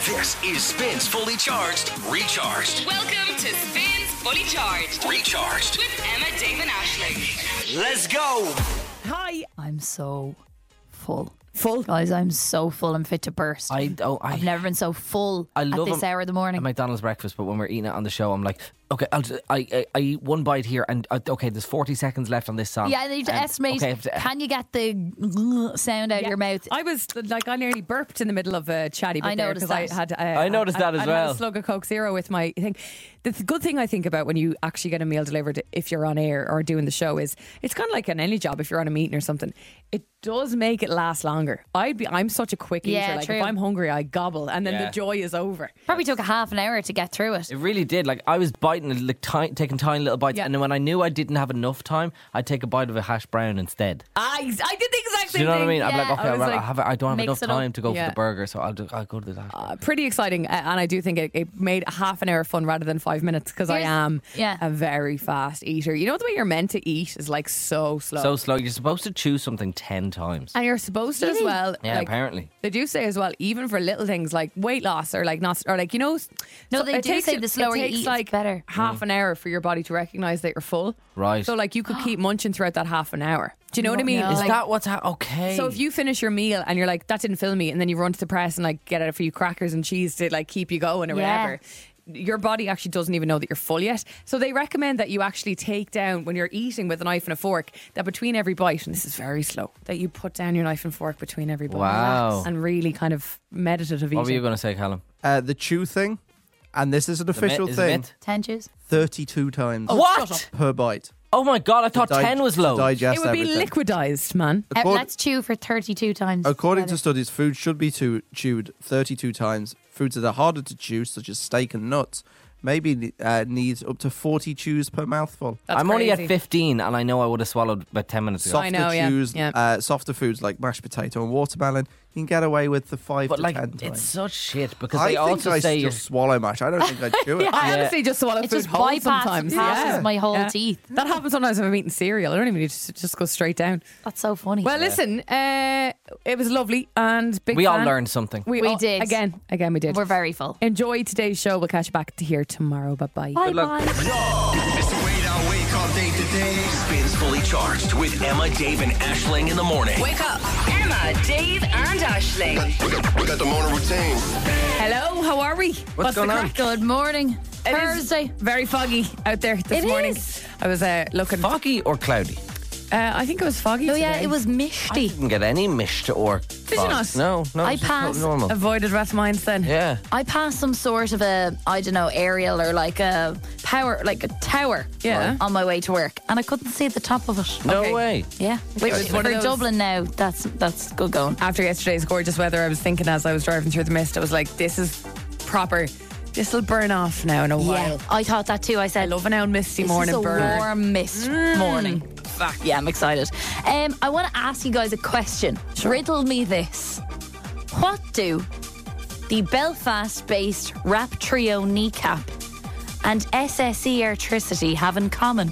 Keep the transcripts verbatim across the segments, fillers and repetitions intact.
This is Spins Fully Charged, Recharged. Welcome to Spins Fully Charged, Recharged. with Emma, Dave and Aisling. Let's go. Hi. I'm so full. Full? Guys, I'm so full. I'm fit to burst. I don't. I, I've never been so full I at love this a- hour of the morning. a McDonald's breakfast, but when we're eating it on the show, I'm like, okay, I'll just, I, I I eat one bite here, and uh, okay, there's forty seconds left on this song. yeah, they need to Um, estimate. okay, if- Can you get the sound out of your mouth? I was like, I nearly burped in the middle of a chatty bit I there noticed because I that. had. Uh, I noticed that as I, I well. had a slug of Coke Zero with my thing. The th- good thing I think about when you actually get a meal delivered, if you're on air or doing the show, is it's kind of like an any job. If you're on a meeting or something, it does make it last longer. I'd be. I'm such a quick Yeah, eater. Like true. if I'm hungry, I gobble, and then Yeah. the joy is over. Probably took a half an hour to get through it. It really did. Like I was biting, like ti- taking tiny little bites, Yeah. and then when I knew I didn't have enough time, I'd take a bite of a hash brown instead. I I did the exact Do same you know what I thing. mean? I'm Yeah. like, okay, I was well, like, I, have, I don't have mix enough it up. time to go Yeah. for the burger, so I'll, do, I'll go to the hash brown. Uh, pretty exciting, uh, and I do think it, it made a half an hour fun rather than five minutes because I Here's- am yeah. a very fast eater. You know the way you're meant to eat is like so slow. So slow. You're supposed to chew something ten times. And you're supposed to as well. Yeah, like, apparently. They do say as well, even for little things like weight loss or like not, or like, you know. No, so they it do takes say you- the slower it you takes eat, it's like better. half an hour for your body to recognise that you're full. Right. So like you could keep munching throughout that half an hour. Do you know what I mean? No. Is Like, that what's ha- okay? so if you finish your meal and you're like, that didn't fill me, and then you run to the press and like get out a few crackers and cheese to like keep you going or Yeah. whatever, your body actually doesn't even know that you're full yet. So they recommend that you actually take down, when you're eating with a knife and a fork, that between every bite, and this is very slow, that you put down your knife and fork between every bite. Wow. And really kind of meditative eating. what were you going to say, Callum? Uh, the chew thing, and this is an official Is it thing, myth? Ten juice. thirty-two times What? per bite. Oh my god! I thought To di- ten was to low. digest It would be everything. liquidized, man. Uh, Accord- let's chew for thirty-two times. According to Better. studies, food should be to- chewed thirty-two times. Foods that are harder to chew, such as steak and nuts, maybe uh, needs up to forty chews per mouthful. That's I'm only at crazy. fifteen, and I know I would have swallowed about ten minutes ago. Softer I know, yeah, chews, yeah. Uh, softer foods like mashed potato and watermelon, you can get away with the five But to like, ten it's times. such shit because I they think also I say just you're. swallow mash. I don't think I chew it. I Yeah. honestly just swallow It food just whole bypass- sometimes. passes Yeah. my whole Yeah. teeth. That happens sometimes if I'm eating cereal. I don't even need to just go straight down. That's so funny. Well, listen, uh, it was lovely and big We all fan. learned something. We, We all- did. Again, again, we did. we're very full. Enjoy today's show. We'll catch you back to here tomorrow. Bye-bye. Bye luck. bye. It's the way I wake up day to day. Spins Fully Charged with Emma, Dave, and Aisling in the morning. Wake up. Emma, Dave and Aisling. We got, we got the morning routine. Hello, how are we? What's, going the on? crack? Good morning. It is Thursday. very foggy out there this It morning. is. I was uh, looking. Foggy or cloudy? Uh, I think it was foggy. Oh yeah, today. it was misty. Didn't get any mist or. Did you not? No, no. I it's just passed normal. Avoided Rathmines then. Yeah. I passed some sort of a, I don't know, aerial or like a power, like a tower Yeah. on my way to work. And I couldn't see the top of it. No Okay. way. Yeah. Which, was one for of those- Dublin now, that's that's good going. After yesterday's gorgeous weather, I was thinking as I was driving through the mist, I was like, this is proper. This will burn off now in a Yeah, while. I thought that too. I I said, love an old misty this morning is a burn. warm mist morning. Fuck yeah, I'm excited. Um, I want to ask you guys a question. Riddle me this. What do the Belfast-based rap trio Kneecap and S S E Airtricity have in common?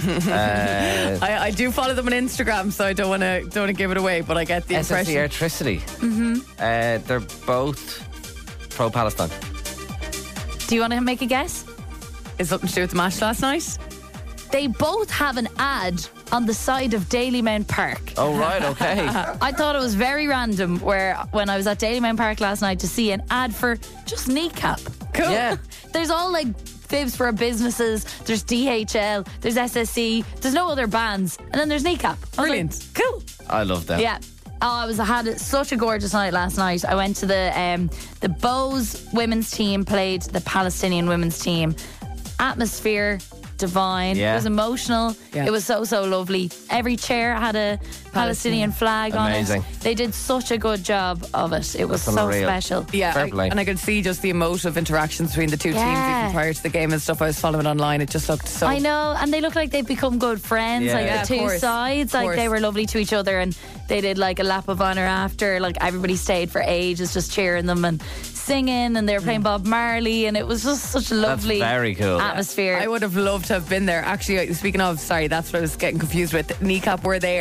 Uh, I, I do follow them on Instagram, so I don't want to don't want to give it away, but I get the S S E impression. Electricity. Mm-hmm. Uh, they're both pro-Palestine. Do you want to make a guess? Is something to do with the match last night? They both have an ad on the side of Dalymount Park. Oh, right, okay. I thought it was very random where when I was at Dalymount Park last night to see an ad for just Kneecap. Cool. Yeah. There's all like fibs for businesses, there's D H L, there's S S E, there's no other bands, and then there's Kneecap. I was like, Brilliant. cool. I love them. Yeah. Oh, I was I had such a gorgeous night last night. I went to the um, the Bows women's team played the Palestinian women's team. Atmosphere divine. Yeah. It was emotional. Yeah. It was so so lovely. Every chair had a Palestinian flag Amazing. on it. They did such a good job of it. It was That's so unreal. special. Yeah, Fair I- play. and I could see just the emotive interactions between the two teams Yeah. even prior to the game and stuff. I was following online. It just looked so. I know, and they look like they've become good friends. Yeah. Like Yeah, the of two course. sides, Of like they course. were lovely to each other, and they did like a lap of honour after. Like everybody stayed for ages, just cheering them and singing, and they were playing Bob Marley, and it was just such a lovely very cool. atmosphere. I would have loved to have been there. Actually, speaking of, sorry, that's what I was getting confused with. Kneecap were there.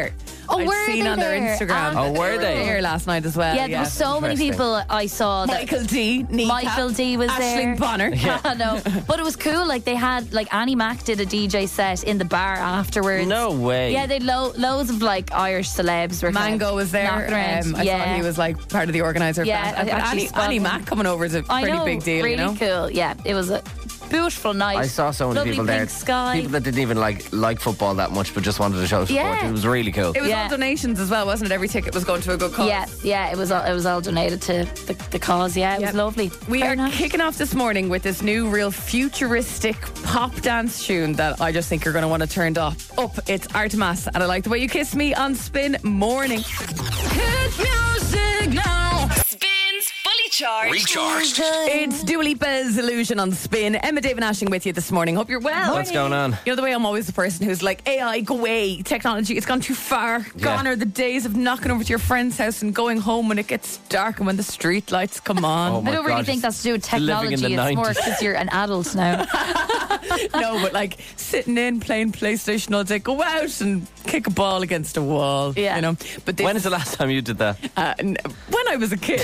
Oh, I'd were seen they on their there? Instagram. Ah, Oh, were they? There last night as well. Yeah, there were so many Interesting. people I saw. That Michael D, Kneecap, Michael D was there. Aisling Bonner. I know, but it was cool. Like they had, like Annie Mac did a D J set in the bar afterwards. No way. Yeah, they had lo- loads of like Irish celebs were kind Mango of was there. knocking around. Um, I yeah, thought he was like part of the organizer. Yeah, But I actually Annie, spotted Annie him. Mac coming over is a I pretty know, big deal. Really you know? cool. Yeah, it was a beautiful night. I saw so many Lovely people pink there. Sky. People that didn't even like like football that much, but just wanted to show support. Yeah. It was really cool. It was Yeah. all donations as well, wasn't it? Every ticket was going to a good cause. Yeah, yeah, it was all, it was all donated to the, the cause. Yeah, it Yep. was lovely. We Very are nice. kicking off this morning with this new, real futuristic pop dance tune that I just think you're going to want to turn up. Up, it's Artemas, and I like the way you kiss me on Spin Morning. Hit music now. Spins Fully Charged. Recharged. It's Dua Lipa's Illusion on Spin. Emma, Dave, and Aisling with you this morning. Hope you're well. What's going on? You know the way I'm always the person who's like, A I, go away. Technology, it's gone too far. Gone are the days of knocking over to your friend's house and going home when it gets dark and when the street lights come on. Oh I my don't really God, think that's to do with living in technology. the It's more nineties. because you're an adult now. No, but like sitting in playing PlayStation all day, go out and kick a ball against a wall. Yeah. You know. But this, When is the last time you did that? uh, n- when I was a kid.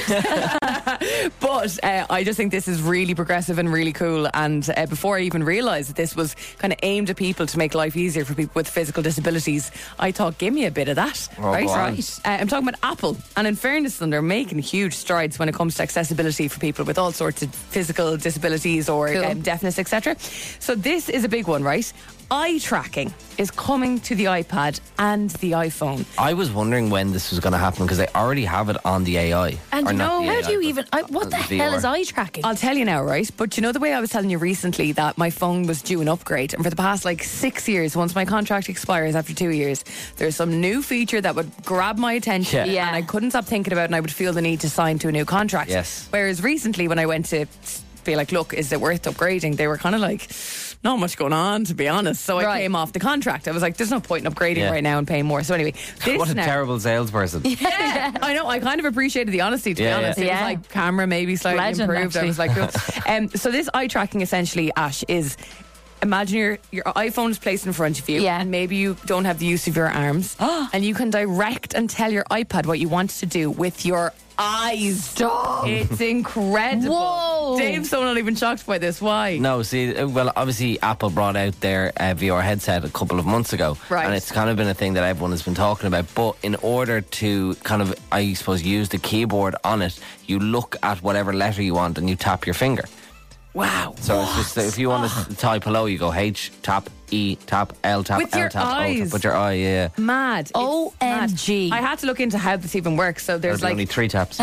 But uh, I just think this is really progressive and really cool. And uh, before I even realised that this was kind of aimed at people to make life easier for people with physical disabilities, I thought, give me a bit of that. Oh, right? go on. Right. Uh, I'm talking about Apple. And in fairness to them, they're making huge strides when it comes to accessibility for people with all sorts of physical disabilities or Cool. um, deafness, et cetera. So this is a big one, right? Eye tracking is coming to the iPad and the iPhone. I was wondering when this was going to happen because they already have it on the A I. And Or you not know, the How A I, do you but even? I, what the V hell R. is eye tracking? I'll tell you now, right? But you know the way I was telling you recently that my phone was due an upgrade, and for the past like six years, once my contract expires after two years, there's some new feature that would grab my attention, Yeah. Yeah. and I couldn't stop thinking about it, and I would feel the need to sign to a new contract. Yes. Whereas recently, when I went to be like, look, is it worth upgrading? They were kind of like, not much going on, to be honest. So I Right. came off the contract. I was like, there's no point in upgrading Yeah. right now and paying more. So anyway, this What a now, terrible salesperson. yeah, I know. I kind of appreciated the honesty, to Yeah, be honest. yeah. It was Yeah. like camera maybe slightly Legend, improved. I actually. was like, cool. um, so this eye tracking essentially, Ash, is imagine your your iPhone is placed in front of you, Yeah. and maybe you don't have the use of your arms, and you can direct and tell your iPad what you want to do with your eyes. Stop. It's incredible. Whoa. Dave's so not even shocked by this. Why? No, see, uh, well, obviously Apple brought out their uh, V R headset a couple of months ago, Right. and it's kind of been a thing that everyone has been talking about. But in order to kind of, I suppose, use the keyboard on it, you look at whatever letter you want and you tap your finger. Wow. So it's just that if you want to type hello, you go H, tap, E, tap, L, tap, With L, your tap, O, eyes. tap, with your eye, yeah. Mad. It's O M G. mad. I had to look into how this even works. So there's There's only like three taps.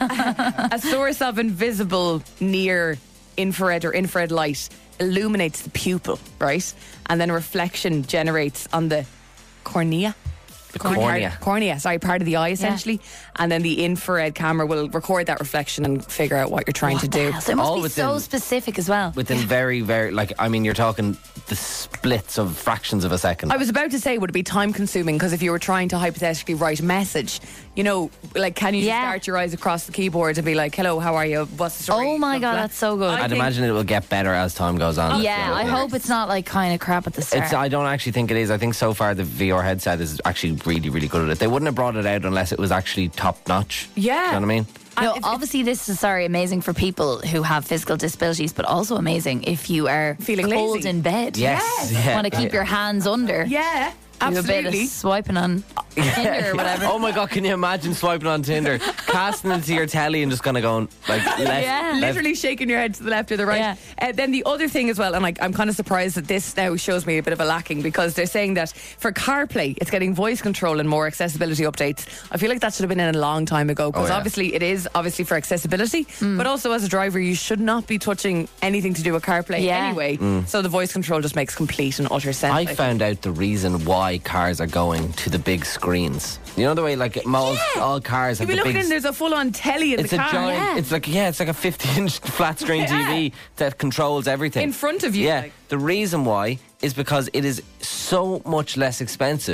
a source of invisible near infrared or infrared light illuminates the pupil, right? And then a reflection generates on the cornea. The cornea. Cornea, sorry, part of the eye essentially. And then the infrared camera will record that reflection and figure out what you're trying to do. So it must All be within- so specific as well. Within very, very, like, I mean, you're talking the splits of fractions of a second. I was about to say, would it be time consuming? Because if you were trying to hypothetically write a message, you know, like, can you just Yeah. start your eyes across the keyboard and be like, hello, how are you? What's the story? Oh my Blah, God, blah. that's so good. I I'd think- imagine it will get better as time goes on. Yeah, I hope it's not like kind of crap at the start. It's, I don't actually think it is. I think so far the V R headset is actually really, really good at it. They wouldn't have brought it out unless it was actually top notch. Yeah. Do you know what I mean? No, And if- obviously this is sorry amazing for people who have physical disabilities, but also amazing if you are Feeling cold lazy. in bed. Yes. Yeah. Want to keep your hands under. Yeah, Do a bit absolutely. of swiping on Tinder or whatever. Oh my God, can you imagine swiping on Tinder, casting into your telly and just kind of going like left, Yeah. left. Literally shaking your head to the left or the right. Yeah. Uh, then the other thing as well, and like, I'm kind of surprised that this now shows me a bit of a lacking because they're saying that for CarPlay, it's getting voice control and more accessibility updates. I feel like that should have been in a long time ago because Oh, yeah. obviously it is obviously for accessibility, but also as a driver, you should not be touching anything to do with CarPlay Yeah. anyway. So the voice control just makes complete and utter sense. I I think. found out the reason why cars are going to the big screens. You know the way like most all cars have You'll be the looking big. in, there's a full-on telly in it's the a car. giant. Yeah. It's like yeah, it's like a fifty-inch flat screen Yeah. T V that controls everything In front of you, Yeah, like. the reason why is because it is so much less expensive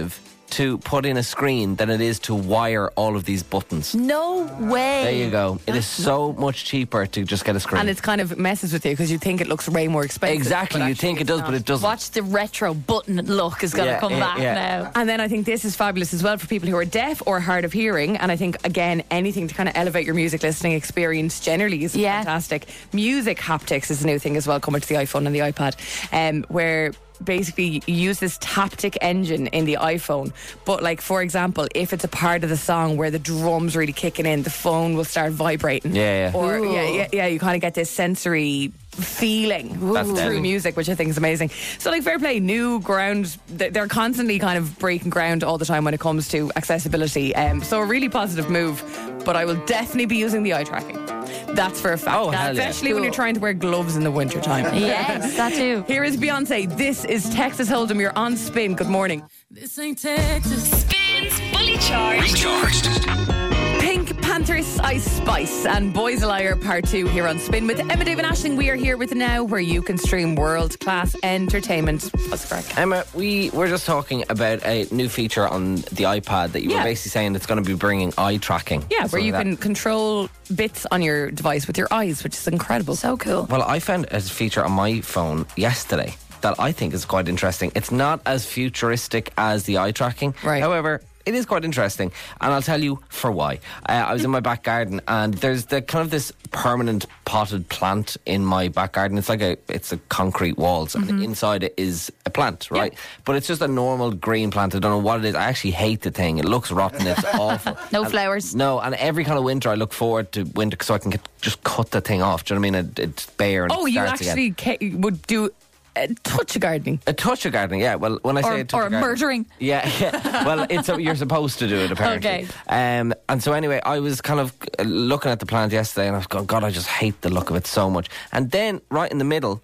to put in a screen than it is to wire all of these buttons. No way. There you go. It is so much cheaper to just get a screen. And it's kind of messes with you because you think it looks way more expensive. exactly. but You actually think it it's does, not. but it doesn't. Watch the retro button look is going to Yeah, come yeah, back yeah. now. And then I think this is fabulous as well for people who are deaf or hard of hearing. And I think, again, anything to kind of elevate your music listening experience generally is Yeah. fantastic. Music haptics is a new thing as well coming to the iPhone and the iPad, um, where basically you use this taptic engine in the iPhone. But like, for example, if it's a part of the song where the drums really kicking in, the phone will start vibrating. Yeah, yeah. Or Ooh. yeah, yeah, yeah, you kind of get this sensory feeling That's through deadly. music, which I think is amazing. So like, fair play, new ground. th- They're constantly kind of breaking ground all the time when it comes to accessibility. Um, so a really positive move. But I will definitely be using the eye tracking. That's for a fact. Oh, hell yeah. Especially when Cool. you're trying to wear gloves in the winter time. Yes, that too. Here is Beyonce. This is Texas Hold'em. You're on Spin. Good morning. This ain't Texas. Spins Fully Charged. Recharged. Pink Panthers, Ice Spice, and Boys a Liar Part two here on Spin with Emma, Dave, and Aisling. We are here with Now, where you can stream world class entertainment. What's the crack? Emma, we were just talking about a new feature on the iPad that you Yeah. were basically saying it's going to be bringing eye tracking. Yeah, where Something you like can that. control bits on your device with your eyes, which is incredible. So cool. Well, I found a feature on my phone yesterday that I think is quite interesting. It's not as futuristic as the eye tracking. Right. However, it is quite interesting, and I'll tell you for why. Uh, I was in my back garden, and there's the kind of this permanent potted plant in my back garden. It's like a it's a concrete walls, and inside it is a plant, right? But it's just a normal green plant. I don't know what it is. I actually hate the thing. It looks rotten. It's awful. No And- flowers. No, and every kind of winter I look forward to winter so I can get, just cut the thing off. Do you know what I mean? It, it's bare. And Oh, it you starts again. actually ca- would do a touch of gardening. A touch of gardening, yeah. Well, when I say Or, a touch or of gardening, murdering. yeah, yeah. Well, it's you're supposed to do it apparently. Okay. Um, and so anyway, I was kind of looking at the plant yesterday, and I was going, God, I just hate the look of it so much. And then right in the middle,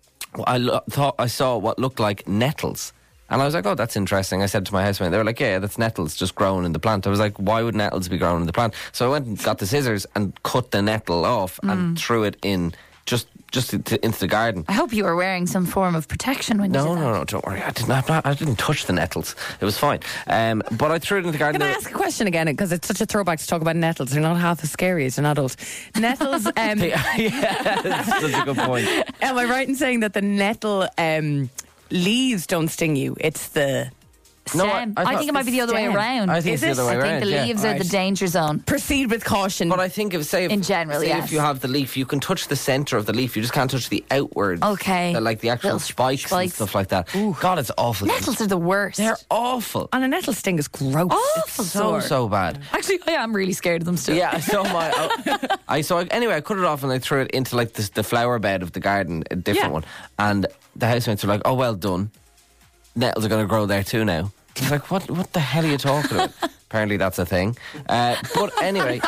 I lo- thought I saw what looked like nettles. And I was like, oh, that's interesting. I said to my housemate, they were like, yeah, that's nettles just growing in the plant. I was like, why would nettles be growing in the plant? So I went and got the scissors and cut the nettle off Mm. and threw it in just just into, into the garden. I hope you were wearing some form of protection when you No, did that. no, no, don't worry. I didn't, not, I didn't touch the nettles. It was fine. Um, but I threw it in the garden. Can I ask a question again? Because it's such a throwback to talk about nettles. They're not half as scary as an adult. Nettles, um, yeah, that's such a good point. am I right in saying that the nettle um, leaves don't sting you? It's the No, Stem. I- I I, thought think it might be the other way stem. around. I think Is it's the it? other way I think around. the yeah. leaves are the Right. danger zone. proceed with caution. But I think if say if, In general, say yes. if you have the leaf, you can touch the centre of the leaf. You just can't touch the outward. Okay. the- like the actual Little spikes, and spikes. stuff like that. God, it's awful. Nettles are the worst. They're awful. and a nettle sting is gross. Awful. It's So sore. so bad. Actually, I am really scared of them still. Yeah, I saw my. I, I saw. Anyway, I cut it off and I threw it into like this, the flower bed of the garden, a different Yeah. one. And the housemates were like, "Oh, well done. Nettles are going to grow there too now." I was like, "What? What the hell are you talking about?" Apparently, that's a thing. Uh, but anyway,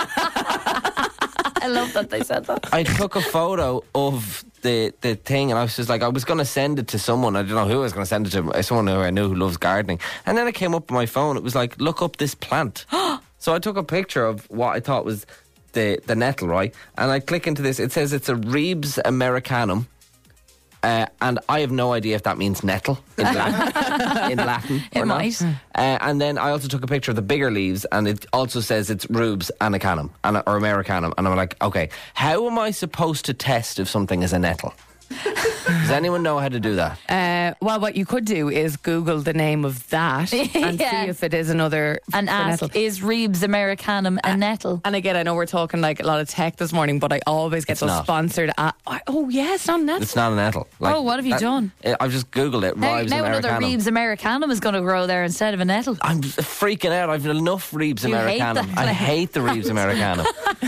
I love that they said that. I took a photo of the the thing, and I was just like, I was going to send it to someone. I don't know who I was going to send it to. Someone who I knew who loves gardening. And then it came up on my phone. It was like, look up this plant. So I took a picture of what I thought was the the nettle, right? And I click into this. It says it's a Rebs americanum. Uh, and I have no idea if that means nettle in Latin. in Latin It or not. might. Uh, and then I also took a picture of the bigger leaves, and it also says it's Rubes anacanum and, or Americanum. And I'm like, okay, how am I supposed to test if something is a nettle? Does anyone know how to do that? Uh, well, what you could do is Google the name of that and Yeah. see if it is another And for ask, nettle. is Rebs Americanum a nettle? And again, I know we're talking like a lot of tech this morning, but I always get It's those not. sponsored. At, oh, yeah, it's not a nettle. It's not a nettle. Like, Oh, what have you that- done? uh, I've just Googled it. Now, Ribes now another Americanum. Rebs Americanum is going to grow there instead of a nettle. I'm freaking out. I've enough Rebes You hate Americanum. that I plant. hate the Rebes Americanum.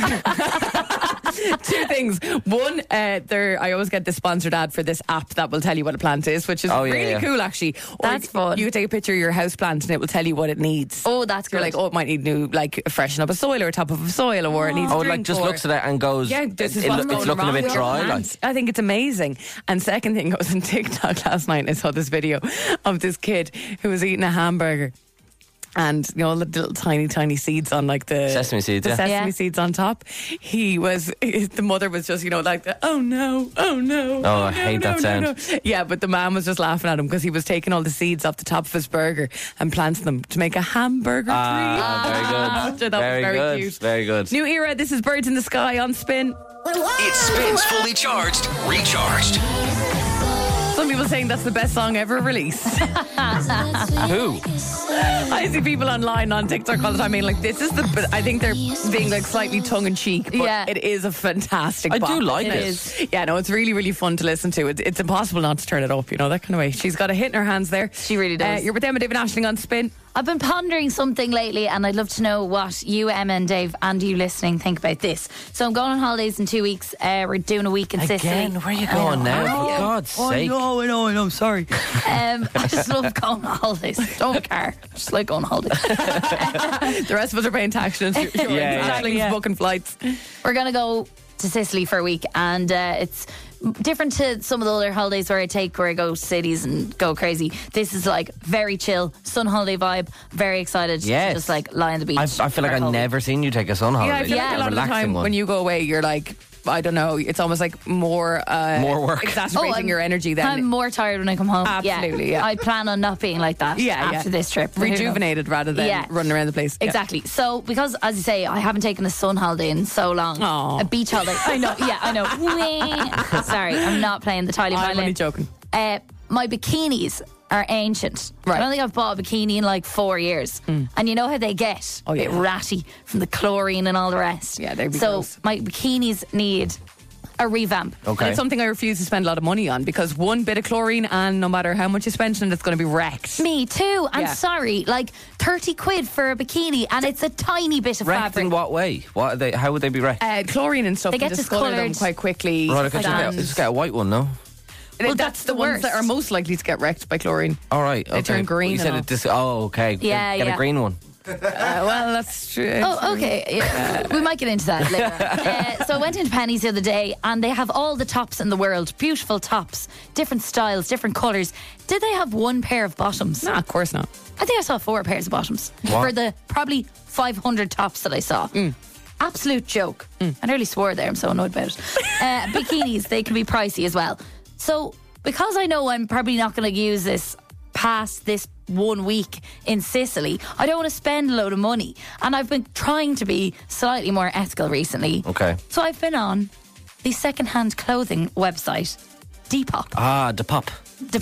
Two things. One, uh, there I always get the sponsored ad for this app that will tell you what a plant is, which is Oh, yeah, really yeah. cool, actually. Or That's you, fun. You can take a picture of your house plant and it will tell you what it needs. Oh, that's You're good. like, oh, it might need new, like, freshen up a soil or a top of a soil, or it needs Oh, a it drink, like just or- looks at it and goes, Yeah, this is it, what's it- going it's looking a wrong bit with your dry. Like. plants. I think it's amazing. And second thing, I was on TikTok last night and I saw this video of this kid who was eating a hamburger. and you know the little tiny tiny seeds on like the Sesame seeds, the yeah. sesame Yeah. seeds on top. He was the mother was just you know like the, oh no oh no Oh, I no, hate no, that no, sound. no. Yeah, but the man was just laughing at him because he was taking all the seeds off the top of his burger and planting them to make a hamburger Ah, tree. very good. I thought that was Very very good. cute. Very good. New era. This is Birds in the Sky on Spin. It spins fully charged, recharged. Some people saying that's the best song ever released. Who? I see people online on TikTok all the time being like, this is the, but I think they're being like slightly tongue in cheek, but Yeah. it is a fantastic I bop. do like It it. is. Yeah, no, it's really, really fun to listen to. It's, it's impossible not to turn it up, you know, that kind of way. She's got a hit in her hands there. She really does. Uh, you're with Emma, David Ashling on Spin. I've been pondering something lately, and I'd love to know what you, Emma and Dave, and you listening think about this. So I'm going on holidays in two weeks. Uh, we're doing a week in Sicily. Again, where are you going now? For God's sake. I know, I know, I'm sorry. Um, I just love going on holidays. Don't care. I just like going on holidays. The rest of us are paying tax and insurance. Yeah, Ashling's yeah. booking flights. We're going to go to Sicily for a week, and uh, it's different to some of the other holidays where I take where I go to cities and go crazy. This is like very chill, sun holiday vibe. Very excited Yes. to just like lie on the beach. I, I feel like for a I've whole never seen you take a sun holiday. Yeah, I feel like a lot of the Relaxing time one. when you go away, you're like, I don't know, it's almost like more uh, More work. exacerbating Oh, I'm- your energy then. I'm more tired when I come home. Absolutely, yeah. I plan on not being like that Yeah, after yeah. this trip. But who knows? Rejuvenated rather than Yeah. running around the place. Yeah. Exactly. So, because as you say, I haven't taken a sun holiday in so long. Aw. A beach holiday. I know. Yeah, I know. Whee. Sorry, I'm not playing the tiny I'm violin. only joking. Uh, my bikinis are ancient. Right. I don't think I've bought a bikini in like four years. And you know how they get? Oh, a bit yeah. ratty from the chlorine and all the rest. Yeah, they'd be So, gross. my bikinis need a revamp. And Okay. it's something I refuse to spend a lot of money on because one bit of chlorine and no matter how much you spend on it, it's going to be wrecked. Me too. I'm Yeah. sorry. Like thirty quid for a bikini and it's a tiny bit of Wrecked fabric. in what way? What are they? How would they be wrecked? Uh, chlorine and stuff They can get discolor them discoloured. quite quickly. right, I could just get, and- just get a white one, no? Well, that's, that's the the ones that worst. are most likely to get wrecked by chlorine. All right, They okay. turn green You and said all. it dis- oh, okay. Yeah, Get yeah. a green one. Uh, well, that's true. Oh, okay. Yeah. We might get into that later. uh, so I went into Penny's the other day and they have all the tops in the world. Beautiful tops, different styles, different colours. Did they have one pair of bottoms? No, of course not. I think I saw four pairs of bottoms What? for the probably five hundred tops that I saw. Absolute joke. I nearly swore there. I'm so annoyed about it. Uh, bikinis, they can be pricey as well. So because I know I'm probably not going to use this past this one week in Sicily, I don't want to spend a load of money. And I've been trying to be slightly more ethical recently. Okay. So I've been on the second-hand clothing website, Depop. Ah, the pop.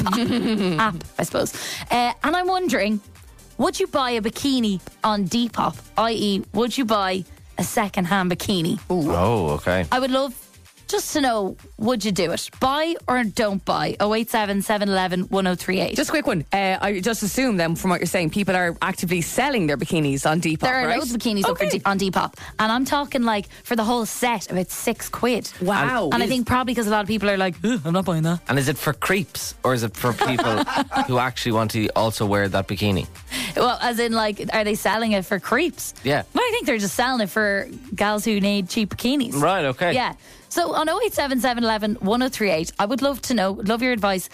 Depop app, I suppose. Uh, and I'm wondering, would you buy a bikini on Depop? that is, would you buy a second-hand bikini? Oh, okay. I would love just to know, would you do it? Buy or don't buy? oh eight seven, seven one one, one oh three eight. Just a quick one. Uh, I just assume then, from what you're saying, people are actively selling their bikinis on Depop. There are right? loads of bikinis up for Okay. D- on Depop. And I'm talking like for the whole set, about six quid. Wow. And I think probably because a lot of people are like, "Ugh, I'm not buying that. And is it for creeps or is it for people who actually want to also wear that bikini? Well, as in, like, are they selling it for creeps? Yeah. Well, I think they're just selling it for gals who need cheap bikinis. Right, okay. Yeah. So on oh eight seven, seven one one, one oh three eight, I would love to know, love your advice.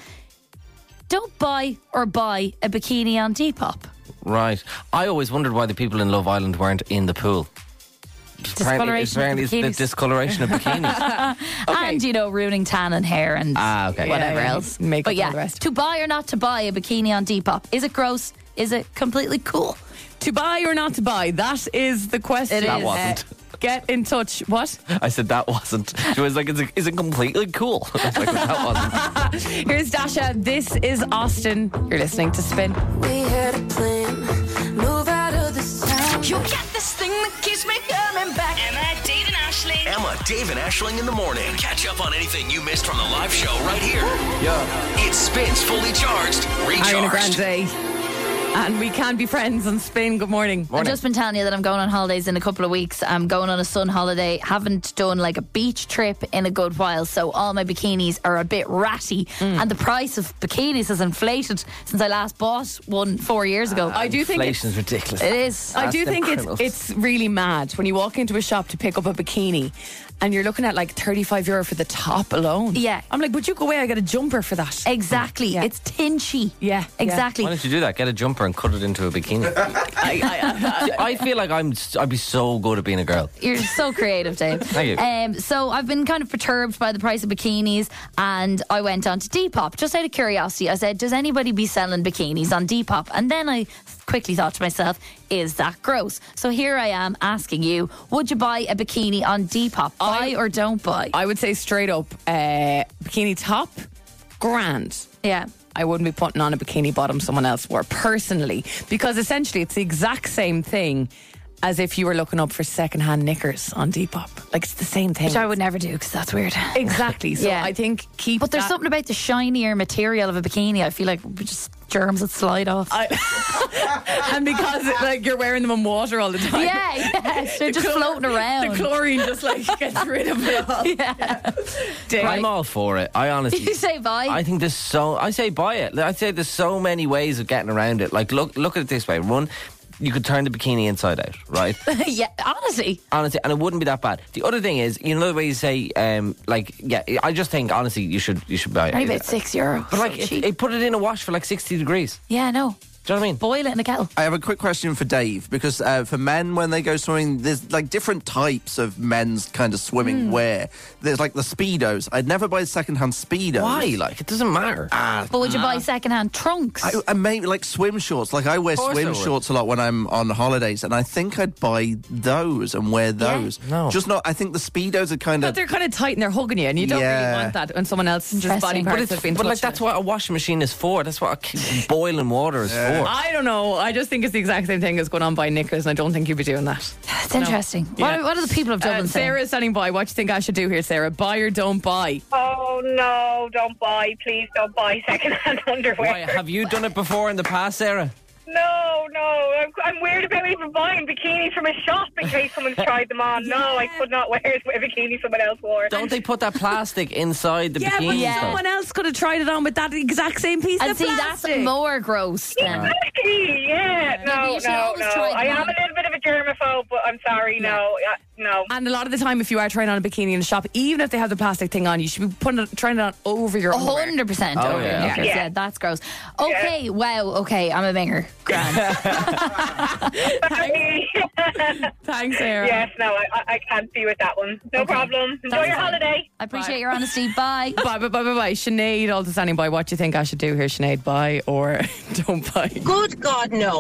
Don't buy or buy a bikini on Depop. Right. I always wondered why the people in Love Island weren't in the pool. Apparently, Discoloration apparently of it's the bikinis. discoloration of bikinis. And, you know, ruining tan and hair and Ah, okay. whatever Yeah, yeah. else. Makeup but and yeah, all the rest. to buy or not to buy a bikini on Depop. Is it gross? Is it completely cool? To buy or not to buy? That is the question. It That is. wasn't. Uh, get in touch. What? I said that wasn't. She was like, is it, is it completely cool? I was like, that wasn't. Here's Dasha. This is Austin. You're listening to Spin. We had a plan, move out of the town. You got this thing that keeps me coming back. Emma, Dave and Ashling. Emma, Dave, and Ashling in the morning. Catch up on anything you missed from the live show right here. Yeah. It spins fully charged, Ariana recharged. Grande. And we can be friends on Spin. Good morning. I've just been telling you that I'm going on holidays in a couple of weeks. I'm going on a sun holiday. Haven't done like a beach trip in a good while, so all my bikinis are a bit ratty. Mm. And the price of bikinis has inflated since I last bought one four years ago. I do think it's, Inflation's ridiculous. it is. I Ask do them think it's criminals. it's really mad when you walk into a shop to pick up a bikini and you're looking at like thirty-five euro for the top alone. Yeah. I'm like, would you go away? I get a jumper for that. Exactly. Yeah. It's tinchy. Yeah, Exactly. Why don't you do that? Get a jumper and cut it into a bikini. I, I, I, I feel like I'm. I'd be so good at being a girl. You're so creative, Dave. Thank you. Um, so I've been kind of perturbed by the price of bikinis, and I went on to Depop just out of curiosity. I said, "Does anybody be selling bikinis on Depop?" And then I quickly thought to myself, "Is that gross?" So here I am asking you: would you buy a bikini on Depop? Buy I- or don't buy? I would say straight up, uh, bikini top, grand. yeah. I wouldn't be putting on a bikini bottom someone else wore, personally, because essentially it's the exact same thing as if you were looking up for secondhand knickers on Depop. Like, it's the same thing. Which I would never do because that's weird. Exactly. So Yeah. I think keep. But there's that- something about the shinier material of a bikini. I feel like just germs would slide off. I, and because it, like you're wearing them in water all the time. yeah, yeah. They're just chlor- floating around. The chlorine just like gets rid of it all. yeah. Dave, I'm all for it. I honestly. You say buy? I think there's so. I say buy it. I say there's so many ways of getting around it. Like look, look at it this way. One, you could turn the bikini inside out, right? yeah, honestly. Honestly, and it wouldn't be that bad. The other thing is, you know the way you say, um, like, yeah, I just think honestly you should you should buy it. Only about six euro. But like, So it, cheap. it put it in a wash for like sixty degrees. yeah, no. Do you know what I mean? Boil it in a kettle. I have a quick question for Dave, because uh, for men, when they go swimming, there's like different types of men's kind of swimming wear. There's like the Speedos. I'd never buy secondhand Speedos. Why? Like, it doesn't matter. Ah, But would you buy secondhand trunks? I, I maybe like swim shorts. Like I wear course I swim would. shorts a lot when I'm on holidays, and I think I'd buy those and wear those. No. Just not. I think the Speedos are kind but of. they're kind of tight and they're hugging you, and you don't Yeah. really want that when someone else's just body Interesting. parts But, it's, have been but like touched. that's what a washing machine is for. That's what a k- boiling water is for. I don't know. I just think it's the exact same thing as going on buying knickers, and I don't think you'd be doing that. That's interesting. What, Yeah. are, what are the people of Dublin Uh, saying? Sarah is standing by. What do you think I should do here, Sarah? Buy or don't buy? Oh no, don't buy. Please don't buy secondhand underwear. Why, have you done it before in the past, Sarah? No, no. I'm, I'm weird about even buying bikinis from a shop in case someone's tried them on. No, I could not wear a bikini someone else wore. Don't they put that plastic inside the Yeah, bikini? but Yeah. someone else could have tried it on with that exact same piece and of see, plastic. that's more gross then. Exactly, yeah. but No, you should no, always no. try them I am on. a little bit of a germaphobe, but I'm sorry, no. Uh, no. And a lot of the time, if you are trying on a bikini in a shop, even if they have the plastic thing on, you should be putting it, trying it on over your A underwear. hundred percent Oh, over yeah. your knickers. Yeah. Yeah, that's gross. Okay, wow. Okay, I'm a minger. Grand. Sorry. Thanks, Sarah. Yes, no, I, I- I can't be with that one. No problem. Enjoy your holiday. I appreciate your honesty. Bye. Bye, bye, bye, bye, bye. Sinead, also standing by. What do you think I should do here, Sinead? Buy or don't buy? Good God, no.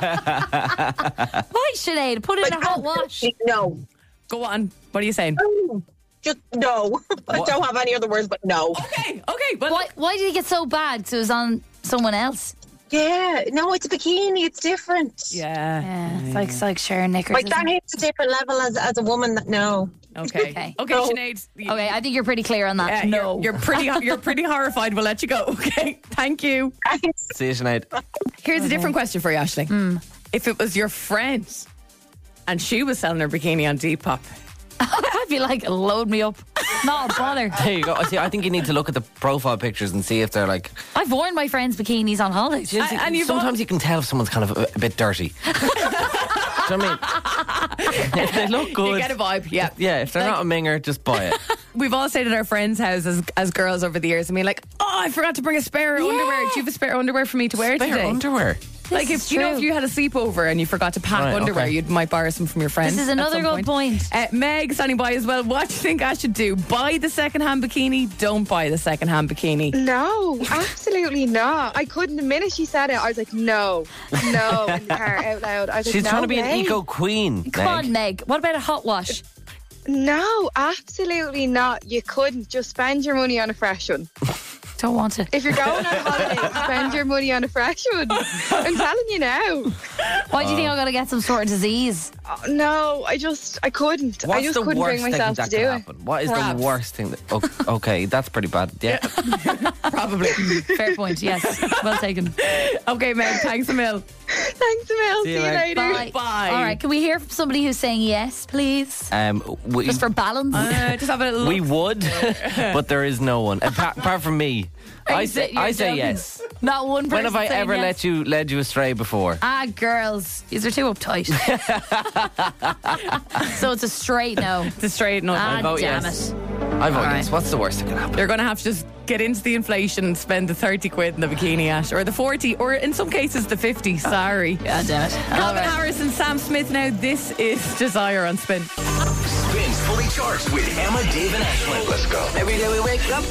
Why, Sinead? Put it in a hot wash. No. Go on. What are you saying? Just no. I don't have any other words but no. Okay, okay. Well, Why, why did it get so bad? Because it was on someone else. Yeah, no, it's a bikini. It's different. yeah. Yeah, it's like, it's like sharing knickers. Like that isn't it? hits a different level as as a woman. That no. Okay. Okay. Okay, No. Sinead. y- Okay, I think you're pretty clear on that. uh, no. You're, you're pretty you're pretty horrified. We'll let you go. Okay. Thank you. See you, Sinead. Here's a different question for you, Aisling. Hmm. If it was your friend and she was selling her bikini on Depop, I'd be like, load me up. Not a bother. There you go. See, I think you need to look at the profile pictures and see if they're like. I've worn my friends' bikinis on holidays. And- and you've sometimes al- you can tell if someone's kind of a, a bit dirty. Do you know what I mean? If they look good, you get a vibe. Yeah. yeah. If they're Like- not a minger, just buy it. We've all stayed at our friends' houses as girls over the years and been like, oh, I forgot to bring a spare underwear. Do you have a spare underwear for me to wear Spare today? underwear. Like if is you know true. if you had a sleepover and you forgot to pack Right, underwear, okay. you might borrow some from your friends. This is at another some good point. Uh, Meg standing by as well. What do you think I should do? Buy the second-hand bikini? Don't buy the second-hand bikini. No, absolutely not. I couldn't. The minute she said it, I was like, no, no, in the car out loud. I was She's like, trying no to be way. an eco queen. Come on, Meg. What about a hot wash? No, absolutely not. You couldn't. Just spend your money on a fresh one. Don't want it. If you're going on holiday, spend your money on a fresh one. I'm telling you now. Why do you think I'm going to get some sort of disease? Oh, no, I just, I couldn't. What's I just the couldn't worst bring myself thing to that do could it. happen? What is Crabs. the worst thing? That, okay, okay, that's pretty bad. Yeah. Probably. Fair point. Yes. Well taken. Okay, Meg, thanks a mil. Thanks, Emil. See See you, you Meg. later. Bye. Bye. All right. Can we hear from somebody who's saying yes, please? Um, we, Just for balance. Uh, just have a little we look. would, but there is no one apart, apart from me. I you say, say- I you're say joking? yes. Not one person. When have I saying ever yes. let you led you astray before? Ah, girls, these are too uptight. So it's a straight no. It's a straight no. Ah, I vote damn yes. it. I vote All right. yes. What's the worst that can happen? You're going to have to just get into the inflation and spend the thirty quid in the bikini, Ash, or the forty, or in some cases the fifty. Sorry. God damn it. All Calvin right. Harris and Sam Smith now. This is Desire on Spin. Spins Fully Charged with Emma, Dave, and Ashling. Let's go. Every day we wake up,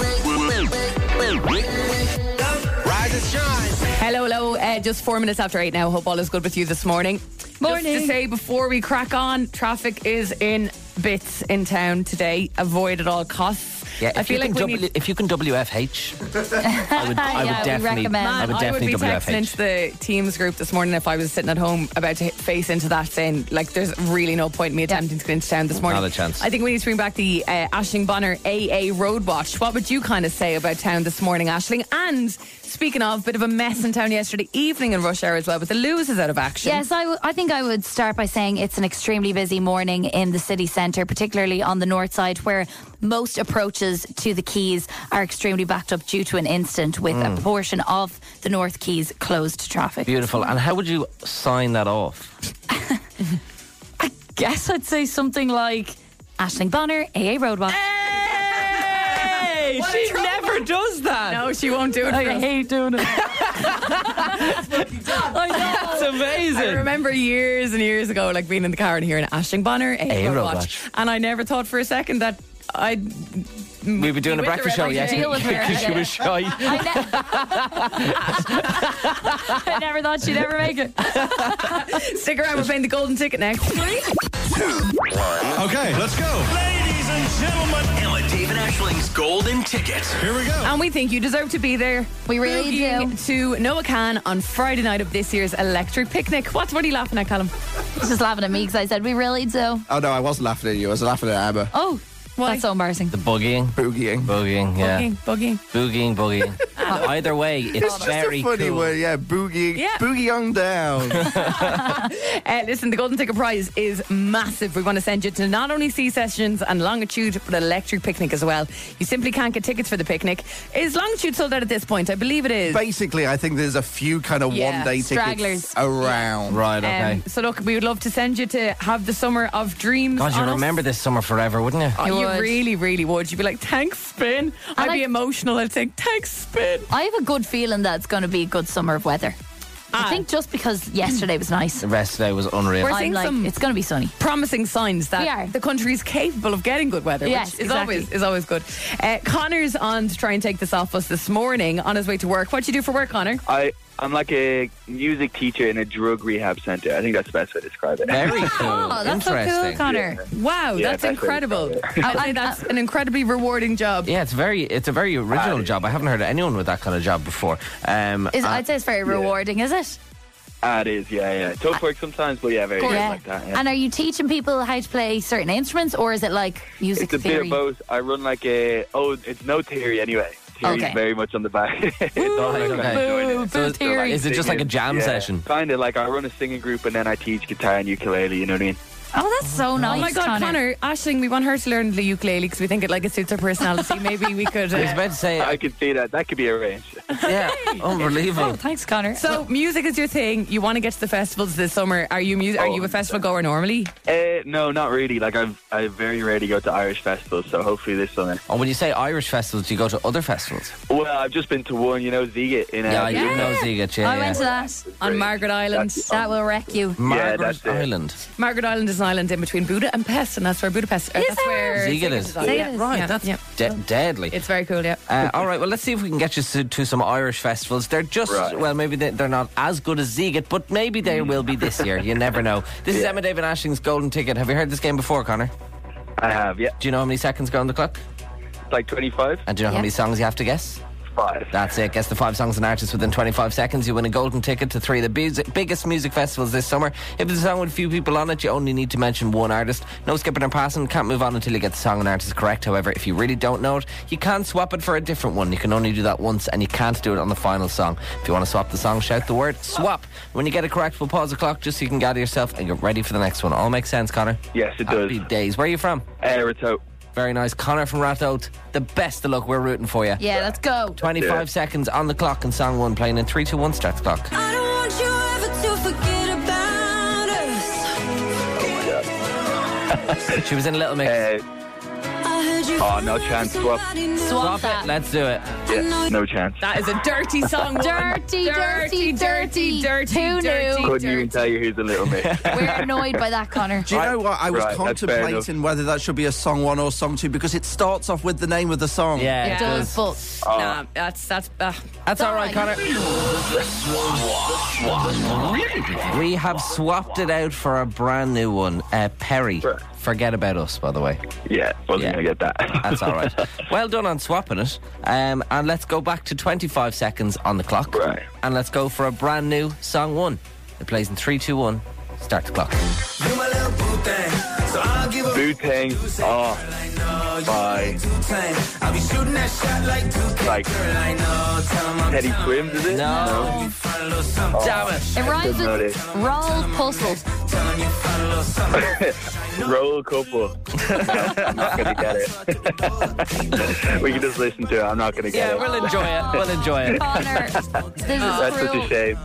Rise and shine. Hello, hello. Uh, just four minutes after eight now. Hope all is good with you this morning. Morning. Just to say before we crack on, traffic is in bits in town today. Avoid at all costs. Yeah, I if, feel you like can we w, need. if you can W F H, I would, I would Yeah, we definitely, recommend. I would Man, definitely be W F texting H. into the Teams group this morning if I was sitting at home about to hit face into that, saying like, there's really no point in me attempting to get into town this morning. Not a chance. I think we need to bring back the uh, Aisling Bonner A A Road Watch. What would you kind of say about town this morning, Aisling? And speaking of, bit of a mess in town yesterday evening in rush hour as well, with the Lewis is out of action. Yes, I, w- I think I would start by saying it's an extremely busy morning in the city centre, particularly on the north side, where most approaches to the quays are extremely backed up due to an incident with a portion of the North Quays closed to traffic. Beautiful. And how would you sign that off? I guess I'd say something like Aisling Bonner, A A Road Watch. Hey, she never does that. No, she won't do it for I us. hate doing it. I know. That's amazing. I remember years and years ago, like being in the car and hearing Aisling Bonner, A A Road Road Watch. Watch. And I never thought for a second that I'd We'd be doing a with the breakfast show, red yeah. light. Deal with her. Because she was shy. I, ne- I never thought she'd ever make it. stick around. We're playing the golden ticket next. Okay, let's go. Ladies and gentlemen, Emma, Dave, and Ashling's golden ticket. Here we go. And we think you deserve to be there. We really Boogieing do. To Noah Khan on Friday night of this year's Electric Picnic. What, what are you laughing at, Callum? He's just laughing at me because I said we really do. Oh no, I wasn't laughing at you. I was laughing at Emma. Oh, that's so embarrassing. The boogieing. Boogieing. Boogieing, yeah. Boogieing, boogieing. Boogieing, boogieing. Either way, it's very Just a funny cool. word, yeah. Boogie, Yeah. boogie on down. Uh, listen, the golden ticket prize is massive. We want to send you to not only Sea Sessions and Longitude, but Electric Picnic as well. You simply can't get tickets for the picnic. Is Longitude sold out at this point? I believe it is. Basically, I think there's a few kind of Yeah, one-day stragglers. tickets around. Right, okay. Um, so look, we would love to send you to have the summer of dreams. God, you on us. remember this summer forever, wouldn't you? Oh, You you would. really, really would. You'd be like, thanks, Spin. I'd like- be emotional. I'd think, thanks, Spin. I have a good feeling that it's going to be a good summer of weather. Ah. I think just because yesterday was nice. The rest of the day was unreal. We're I'm seeing like, some it's going to be sunny. promising signs that We are. the country is capable of getting good weather, Yes, which is exactly. always is always good. Uh, Connor's on to try and take this off us this morning on his way to work. What do you do for work, Connor? I, I'm like a music teacher in a drug rehab centre. I think that's the best way to describe it. Very cool. Oh, that's so cool, Interesting. Connor. Wow, Yeah, that's that's incredible. really I'd say that's an incredibly rewarding job. Yeah, it's very, it's a very original Ah, job. I haven't heard of anyone with that kind of job before. Um, Is, uh, I'd say it's very rewarding, is it? Ah, it is, yeah, yeah. Tough work sometimes, but yeah, very good Yeah. like that. Yeah. And are you teaching people how to play certain instruments, or is it like music It's a theory? bit of both. I run like a, oh, it's no theory anyway. Theory Okay. is very much on the back. it's all Right, like okay. kind of joining it. so is- theory. is it just like a jam Yeah. session? Kind of like I run a singing group and then I teach guitar and ukulele, you know what I mean? Oh, that's so nice. Oh my God, Connor, Aisling, we want her to learn the ukulele because we think it like it suits her personality. Maybe we could. I was Uh, about to say, I can see that. That could be arranged. yeah, unbelievable. Oh, thanks, Connor. so music is your thing. You want to get to the festivals this summer. Are you mu- Are you a festival goer normally? Uh, no, not really. Like I've, I very rarely go to Irish festivals, so hopefully this summer. And when you say Irish festivals, do you go to other festivals? Well, I've just been to one, you know, Ziget in uh, Yeah, I do Yeah. know Ziget, yeah. I yeah. went to that. On Margaret Island. That's- That will wreck you. Margaret that's it. Island. Margaret Island is an island in between Buda and Pest, and that's where Budapest. Uh, Is that's it? where Ziget is. Ziget Ziget is. Right, Yeah, that's yeah. de- deadly. It's very cool. Yeah. Uh, all right, well, let's see if we can get you to, to some Irish festivals. They're just, Right. well, maybe they, they're not as good as Ziget, but maybe they will be this year. You never know. This is Yeah. Emma David Ashling's Golden Ticket. Have you heard this game before, Connor? I have, yeah. Do you know how many seconds go on the clock? It's like twenty-five? And do you know how Yeah. many songs you have to guess? Five. That's it. Guess the five songs and artists within twenty-five seconds. You win a golden ticket to three of the music, biggest music festivals this summer. If it's a song with a few people on it, you only need to mention one artist. No skipping or passing. Can't move on until you get the song and artist correct. However, if you really don't know it, you can swap it for a different one. You can only do that once, and you can't do it on the final song. If you want to swap the song, shout the word swap. When you get it correct, we'll pause the clock just so you can gather yourself and get ready for the next one. All makes sense, Connor? Yes, it does. Happy days. Where are you from? Uh, Rato. Very nice. Connor from Rathote, the best of luck. We're rooting for you. Yeah, let's go. twenty-five Yeah. seconds on the clock and song one playing in three, two, one. Start the clock. I don't want you ever to forget about us. She was in Little Mix. Uh, I heard you oh, no chance. Swap. Swap Swap that. it. Let's do it. Yeah, no chance. That is a dirty song. Dirty, dirty, dirty, dirty, Who dirty. knew? Couldn't even tell you who's a little bit. We're annoyed by that, Connor. Do you know what? I was Right, that's fair contemplating whether that should be a song one or song two because it starts off with the name of the song. Yeah, It it does, does. but Nah, that's that's. Uh, That's all right, Connor. We have swapped it out for a brand new one. Uh, Perry, Right. Forget About Us, by the way. Yeah, wasn't Yeah. going to get that. That's all right. Well done on swapping it. Um, and let's go back to twenty-five seconds on the clock. Right. And let's go for a brand new song one. It plays in three, two, one. Start the clock. Wu-Tang. Oh. By. Like. Teddy Swims, is it? No. Damn it. it rhymes Doesn't know with this. roll puzzle. Roll couple. No, I'm not going to get it. We can just listen to it. I'm not going to get Yeah, it. we'll enjoy it. We'll enjoy it. Connor, this is That's such cruel. a shame.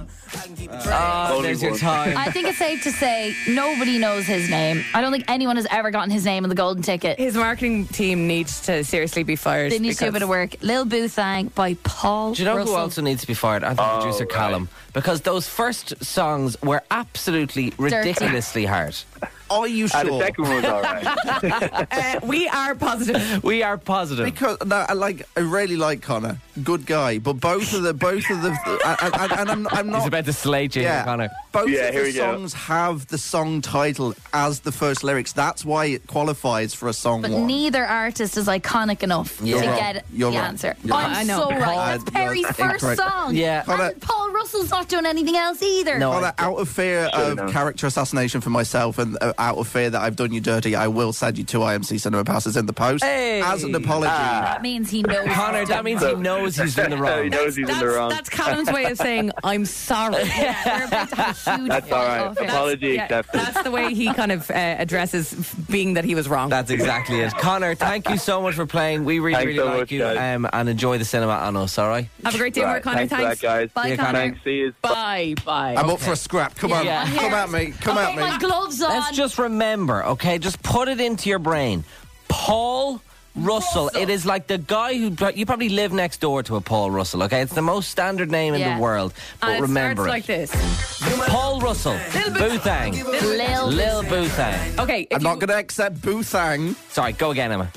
Oh, Only there's your one. time. I think it's safe to say nobody knows his name. I don't think anyone has ever gotten his name on the golden ticket. his marketing team needs to seriously be fired. They need to do a bit of work. Lil Boo Thang by Paul Do you know Russell. who also needs to be fired? I think Oh, producer right. Callum. Because those first songs were absolutely ridiculously hard. Are you And the sure? second one was all right. Uh, we are positive. We are positive. Because no, I like I really like Connor, good guy, but both of the both of the and, and, and I'm, I'm not. He's about to slate you, yeah, Connor. both Yeah, of here the we go. songs have the song title as the first lyrics. That's why it qualifies for a song But one. neither artist is iconic enough You're to wrong. get You're the wrong. answer. You're I'm wrong. I know. so right. Uh, That's Perry's you're first incorrect. song. Yeah. Connor- And Paul Russell's not doing anything else either. No. Connor, out of fear Should've of known. character assassination for myself and uh, out of fear that I've done you dirty, I will send you two I M C cinema passes in the post Hey. as an apology. That means he knows. Connor, that means he knows he's doing the he wrong. knows he's in That's, the wrong. that's Callum's way of saying I'm sorry. We're about to have a huge That's all right. fight off it. Apology Yeah, accepted. that's the way he kind of uh, addresses f- being that he was wrong. That's exactly it. Connor, thank you so much for playing. We really, Thanks really so like much, you. guys. Um, and enjoy the cinema on us, all right? Have a great day, Right, work, Connor. thanks, Thanks. for that, guys. Bye, Yeah, Connor. Thanks. See you. Bye. Bye. I'm up for a scrap. Come on, Yeah. come at me. Come I'll at put me. my gloves on. Let's just remember, okay? Just put it into your brain. Paul Russell. Russell. It is like the guy who you probably live next door to a Paul Russell, okay? It's the most standard name in Yeah. the world. But and it remember starts it. like this. Paul Russell. Boothang. Lil. Lil Boothang. Okay. if I'm not you- going to accept Boothang. Sorry, go again, Emma.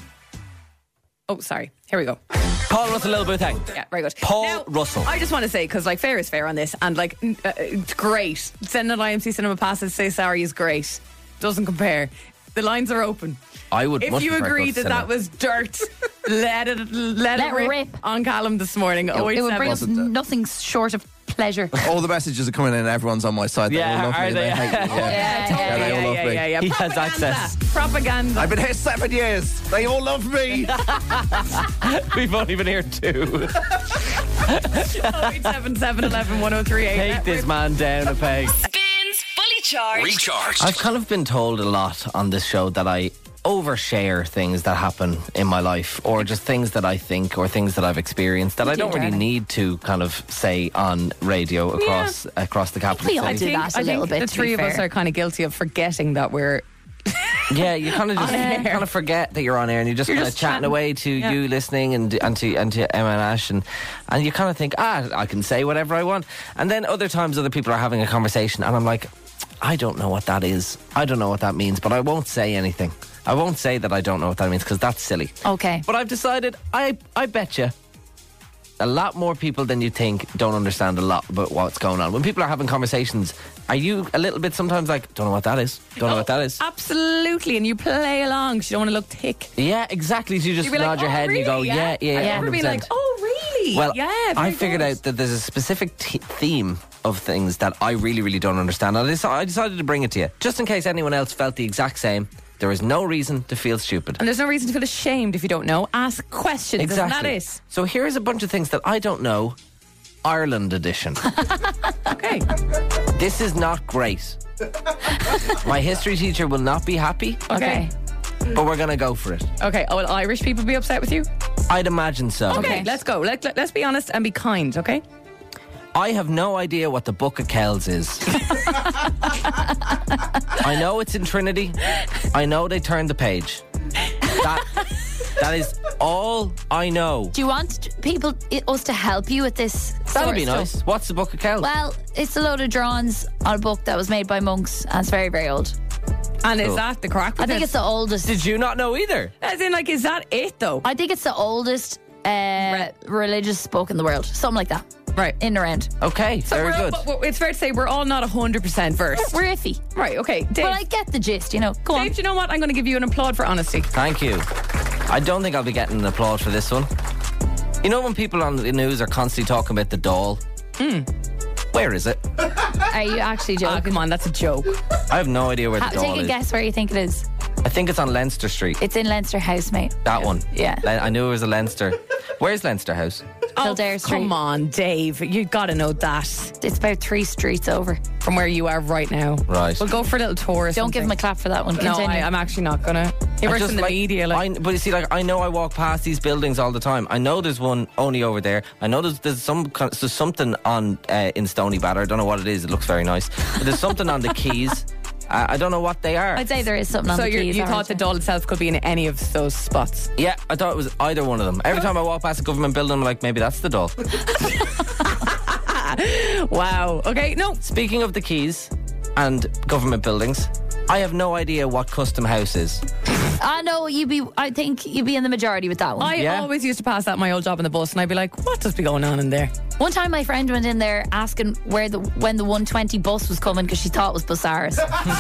Oh, sorry. Here we go. Paul Russell, Lil Boothang. Yeah, very good. Paul Now, Russell. I just want to say, because like fair is fair on this, and like n- uh, it's great. Sending I M C cinema passes, say sorry is great. Doesn't compare. The lines are open. I would If much you prefer to agree go to that that cinema. was dirt, let it let, Let it rip, rip. on Callum this morning. Oh, It would bring us Wasn't it? nothing short of pleasure. All the messages are coming in. Everyone's on my side. They Yeah, all love are me. they? hate me. Oh, yeah, Yeah, totally. yeah, they all yeah, love yeah, me. yeah, yeah. He has Propaganda. access. Propaganda. I've been here seven years. They all love me. We've only been here two. oh eight seven seven, eleven, one oh three eight. Take this man down a peg. Spins Fully Charged. Recharged. I've kind of been told a lot on this show that I overshare things that happen in my life, or just things that I think, or things that I've experienced that You I do, don't really darling. need to kind of say on radio across across the capital we all city. do I think, that a I little think bit, the to be three of us fair. are kind of guilty of forgetting that we're Yeah, you kind of just On air. you kind of forget that you're on air, and you're just You're kind of just chatting, chatting. away to Yeah. you listening, and and to and to Emma and Ash, and and you kind of think, ah, I can say whatever I want. And then other times, other people are having a conversation, and I'm like, I don't know what that is. I don't know what that means, but I won't say anything. I won't say that I don't know what that means because that's silly. Okay. But I've decided, I I bet you, a lot more people than you think don't understand a lot about what's going on. When people are having conversations, are you a little bit sometimes like, don't know what that is? Don't know what that is? absolutely, and you play along because you don't want to look thick. Yeah, exactly. So you just You'd be nod like, your oh, head and you go, really? yeah, yeah, And yeah. you'd be one hundred like, percent. oh, really? Well, yeah. I very figured good. out that there's a specific t- theme of things that I really, really don't understand. And I deci- I decided to bring it to you, just in case anyone else felt the exact same. There is no reason to feel stupid. And there's no reason to feel ashamed if you don't know. Ask questions. Exactly. Isn't that it? So here's a bunch of things that I don't know. Ireland edition. Okay. This is not great. My history teacher will not be happy. Okay. but we're going to go for it. Okay, oh, will Irish people be upset with you? I'd imagine so. Okay, let's go. Let, let, let's be honest and be kind, okay? I have no idea what the Book of Kells is. I know it's in Trinity. I know they turned the page. That, that is all I know. Do you want people, us to help you with this? That'd be nice. What's the Book of Kells? Well, it's a load of drawings on a book that was made by monks, and it's very, very old. And Cool. is that the crack? I think it's the oldest. Did you not know either? As in, like, is that it, though? I think it's the oldest uh, religious book in the world. Something like that. Right. In and around. Okay, So very we're, good. but we're- it's fair to say we're all not one hundred percent versed. We're iffy. Right, okay. Dave, But I get the gist, you know. Go on. Dave, do you know what? I'm going to give you an applaud for honesty. Thank you. I don't think I'll be getting an applaud for this one. You know when people on the news are constantly talking about the doll? Mm. Where is it? Are you actually Ah, joking? come on, that's a joke. I have no idea where the Ha- doll take a is. guess where you think it is. I think it's on Leinster Street. It's in Leinster House, mate. That one. Yeah. Le- I knew it was a Leinster. Where's Leinster House? Kildare Street. Oh, Come on, Dave. You got to know that It's about three streets over. from where you are right now. Right. We'll go for a little tour. Or Don't give him a clap for that one. No, Continue. I, I'm actually not going to. He I works just in the like- media. Like, I, but you see, like I know I walk past these buildings all the time. I know there's one only over there. I know there's, there's some kind- there's something on uh, in Stony Batter. I don't know what it is. It looks very nice. But there's something on the quays. Uh, I don't know what they are. I'd say there is something on so the you're, keys. you alright, thought the yeah. doll itself could be in any of those spots? Yeah, I thought it was either one of them. Every time I walk past a government building, I'm like, maybe that's the doll. Wow. Okay, no. Speaking of the keys and government buildings, I have no idea what Custom House is. I know you'd be. I think you'd be in the majority with that one. I Yeah. always used to pass that my old job on the bus, and I'd be like, "What does be going on in there?" One time, my friend went in there asking where the when the one twenty bus was coming because she thought it was Busaris.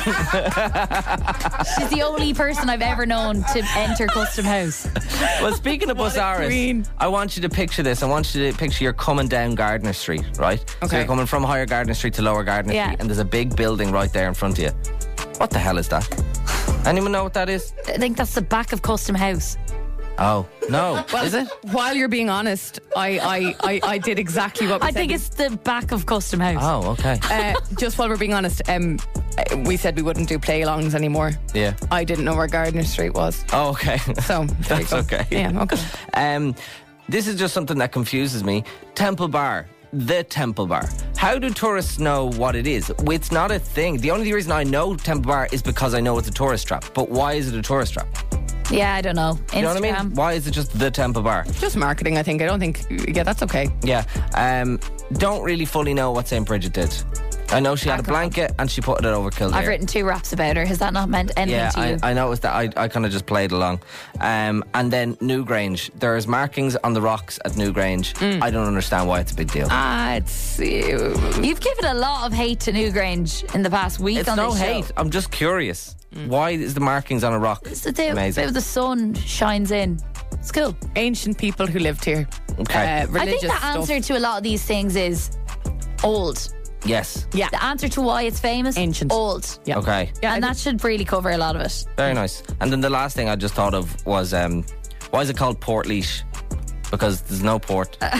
She's the only person I've ever known to enter Custom House. Well, speaking of What a Busaris, queen. I want you to picture this. I want you to picture you're coming down Gardner Street, right? So Okay. you're coming from Higher Gardner Street to Lower Gardner Yeah. Street, and there's a big building right there in front of you. What the hell is that? Anyone know what that is? I think that's the back of Custom House. Oh, no. is it? While you're being honest, I I, I, I did exactly what we I said. think it's the back of Custom House. Oh, okay. Uh, just while we're being honest, um, uh, we said we wouldn't do play-alongs anymore. Yeah. I didn't know where Gardner Street was, Oh, okay. so there you That's go. okay. Yeah, okay. Um, this is just something that confuses me. Temple Bar. The Temple Bar. How do tourists know what it is? It's not a thing. The only reason I know Temple Bar is because I know it's a tourist trap. But why is it a tourist trap? Yeah, I don't know. Instagram. You know what I mean? Why is it just the Temple Bar? Just marketing, I think. I don't think. Yeah, that's okay. Yeah. Um, don't really fully know what Saint Bridget did. I know she had a blanket and she put it over Kildare. I've written two raps about her. Has that not meant anything Yeah, to you? I, I noticed that. I, I kind of just played along. Um, and then Newgrange. There's markings on the rocks at Newgrange. Mm. I don't understand why it's a big deal. Ah, it's. Uh, You've given a lot of hate to Newgrange in the past week it's on no this show. hate. I'm just curious. Why is the markings on a rock? It's the day Amazing. bit of the sun shines in. It's cool. ancient people who lived here. Okay. Uh, I religious think the stuff. answer to a lot of these things is old. Yes. Yeah. The answer to why it's famous, Ancient. old. Yeah. Okay. Yeah, and I that should really cover a lot of it. Very nice. And then the last thing I just thought of was um, why is it called Portlaoise? Because there's no port. Do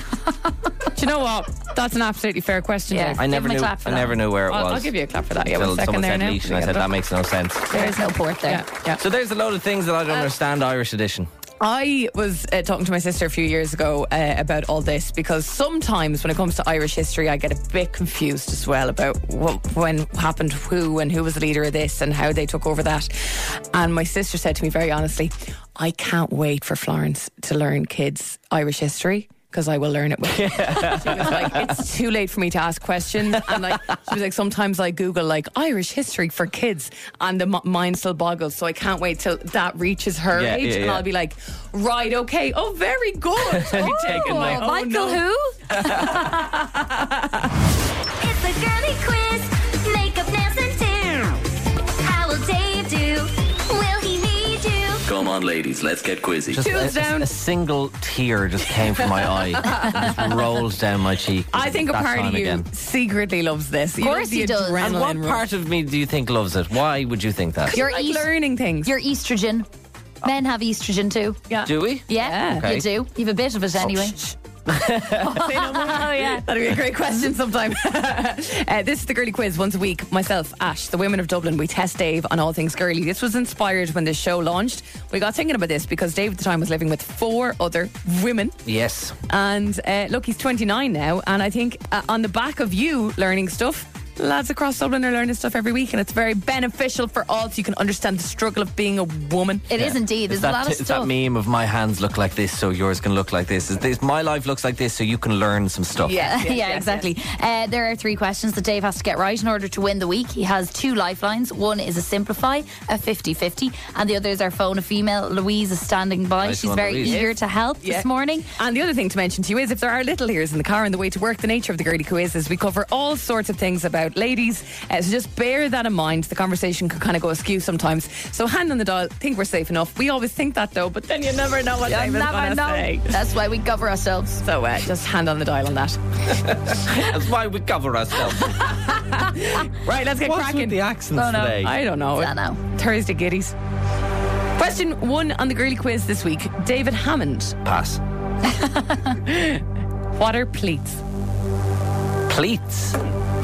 you know what? That's an absolutely fair question. Yeah. Dave. I give never him a knew. clap for I that. never knew where it I'll, was. I'll give you a clap for that. Yeah, Until one second someone there said now. leash, and I said that makes no sense. There is no port there. Yeah, yeah. So there's a load of things that I don't understand. Irish edition. I was uh, talking to my sister a few years ago uh, about all this because sometimes when it comes to Irish history, I get a bit confused as well about what, when happened who and who was the leader of this and how they took over that. And my sister said to me very honestly, I can't wait for Florence to learn kids' Irish history, because I will learn it with you. She was like, it's too late for me to ask questions. And like, she was like, sometimes I Google like Irish history for kids and the m- mind still boggles. So I can't wait till that reaches her Yeah, age. yeah, And yeah. I'll be like, right, okay. Oh, very good. I'll be taking my Oh, own Michael notes. who? It's a girly quiz. Makeup, nails, and do. How will Dave do? Will he need you? Come on, ladies, let's get quizzy. Just Tools a, down. a single tear just came from my eye. It just rolls down my cheek. I think a That part time of you again. secretly loves this. Of course he does. And what part of me do you think loves it? Why would you think that? You're like est- learning things. You're estrogen. Men have estrogen too. Yeah. Do we? Yeah, Okay. you do. You have a bit of it anyway. Shh. Oh, yeah. That'd be a great question sometime. uh, this is the girly quiz once a week. Myself, Ash, the women of Dublin, we test Dave on all things girly. This was inspired when this show launched. We got thinking about this because Dave at the time was living with four other women. Yes. And uh, look, he's twenty-nine now. And I think uh, on the back of you learning stuff, lads across Dublin are learning stuff every week, and it's very beneficial for all, so you can understand the struggle of being a woman. It is indeed. There's It's that, a lot of it's stuff. that meme of my hands look like this, so yours can look like this. Is this my life looks like this, so you can learn some stuff. Yeah, Yes, yes, yeah, yes, exactly. Uh, there are three questions that Dave has to get right in order to win the week. He has two lifelines. One is a simplify, a fifty-fifty, and the other is our phone a female. Louise is standing by. Nice She's one, very Louise. eager to help Yeah. this morning. And the other thing to mention to you is if there are little ears in the car on the way to work, the nature of the girly quiz is we cover all sorts of things about ladies. Uh, so just bear that in mind. The conversation can kind of go askew sometimes. So hand on the dial. Think we're safe enough. We always think that though, but then you never know what You David's never gonna know. say. That's why we cover ourselves. So uh, just hand on the dial on that. That's why we cover ourselves. Right, let's get What's cracking. with the accents Oh, no. today? I don't know. I know. Thursday giddies. Question one on the girly quiz this week. David Hammond. Pass. What are pleats? Pleats.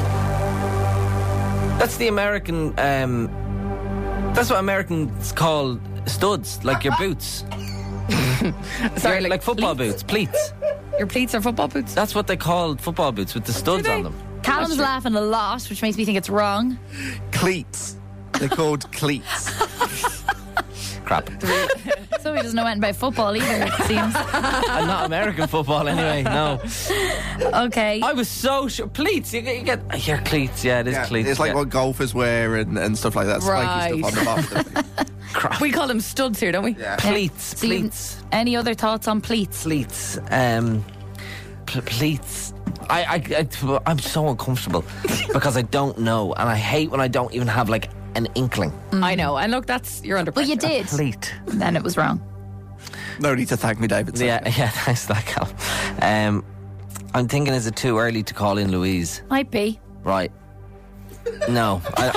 That's the American. Um, that's what Americans call studs, like your boots. Sorry, like, like football pleats? boots, pleats. Your pleats are football boots? That's what they call football boots with the studs they? on them. Callum's laughing a lot, which makes me think it's wrong. Cleats. They're called cleats. Crap. So he doesn't know anything about football either, it seems. And not American football anyway. No. Okay. I was so sure. Pleats. You get. You get your cleats. Yeah, it is Yeah, cleats. it's like yeah. what golfers wear and, and stuff like that. Spiky Right. stuff on the bottom. Crap. We call them studs here, don't we? Yeah. Pleats. So you- Pleats. Any other thoughts on pleats? Pleats. Um, pl- pleats. I, I, I, I'm so uncomfortable because I don't know, and I hate when I don't even have like an inkling. I know. And look, that's you're under Well, pressure. you did. Pleat. Then it was wrong. No need to thank me, David. Yeah, yeah. Thanks for that, Cal. Um, I'm thinking, is it too early to call in Louise? Might be. Right. No. I,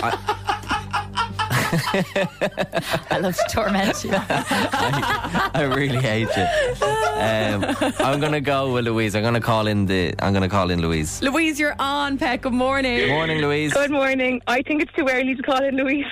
I love to torment you. I, I really hate you. Um, I'm gonna go with Louise. I'm gonna call in the. I'm gonna call in Louise. Louise, you're on, Pet. Good morning. Good morning, Louise. Good morning. I think it's too early to call in Louise.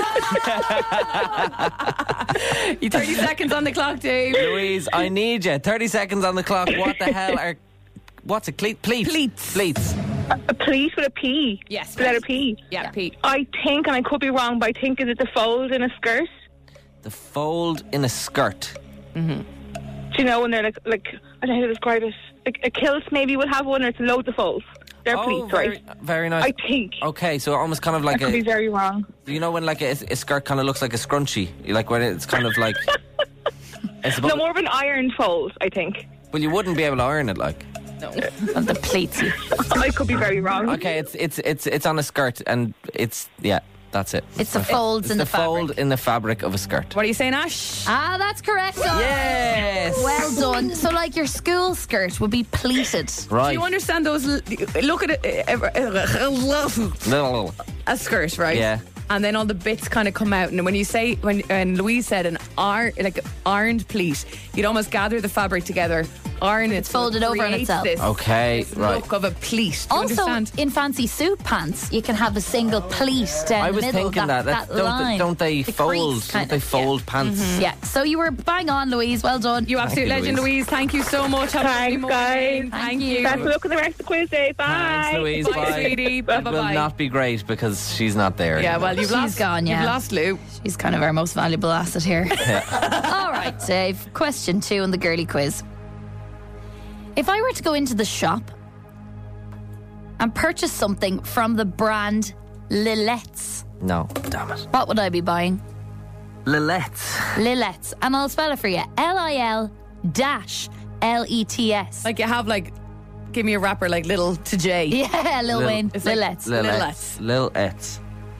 You thirty seconds on the clock, Dave. Louise, I need you. Thirty seconds on the clock. What the hell are? What's a cleat? Pleats. Pleats. Pleats. A pleat with a P. Yes, The letter please. P. Yeah, Pete. I think, and I could be wrong, but I think is it the fold in a skirt? The fold in a skirt. Do you know when they're like, like I don't know how to describe it. Like a kilt maybe will have one, or it's loads of folds. They're Oh, pleats, very, right? very nice. I think. Okay, so almost kind of I like could be a. very wrong. You know when like a, a skirt kind of looks like a scrunchie, like when it's kind of like. It's about, No, more of an iron fold, I think. well, you wouldn't be able to iron it, like. On the pleats. I could be very wrong. Okay, it's it's it's it's on a skirt, and it's yeah, that's it. It's the folds It's in the, the, fabric. fold in the fabric of a skirt. What are you saying, Ash? Ah, that's correct. Dawn. Yes. Well done. So, like your school skirt would be pleated. Right. Do you understand those? l- Look at it. uh, No. A skirt, right? Yeah. And then all the bits kind of come out. And when you say, when and Louise said an iron, like ironed pleat, you'd almost gather the fabric together, iron it, It's folded so it over on creates itself. This, Okay, this right. look of a pleat. Do you Also, understand? in fancy suit pants, you can have a single pleat down I the was middle. thinking that. that, That's- don't, line. they, don't they The fold? crease, Don't kind they of, fold yeah. pants? Yeah. So you were bang on, Louise. Well done. You absolute you, legend, Louise. Louise. Thank you so much. Have a lovely Thanks, morning. guys. Thank you. Best of luck with the rest of the quiz day. Bye. Thanks, Louise. Bye, Bye. sweetie. Bye, It bye, will bye. not be great because she's not there. Yeah, well, you've She's lost. gone, yeah. You've lost Lou. She's kind of our most valuable asset here. All right, Dave. Question two on the girly quiz. If I were to go into the shop and purchase something from the brand Lillettes, No, damn it. what would I be buying? Lillettes. Lillettes. And I'll spell it for you. L I L dash L E T S. Like you have like, give me a rapper like Little to J. Yeah, Lil Lil- Wayne. it's like Lillettes. Lillettes. Lillettes.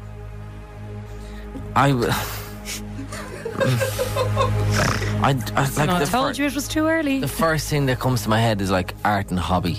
I. w- I, I like No, I the, told fir- you it was too early. the first thing that comes to my head is like art and hobby.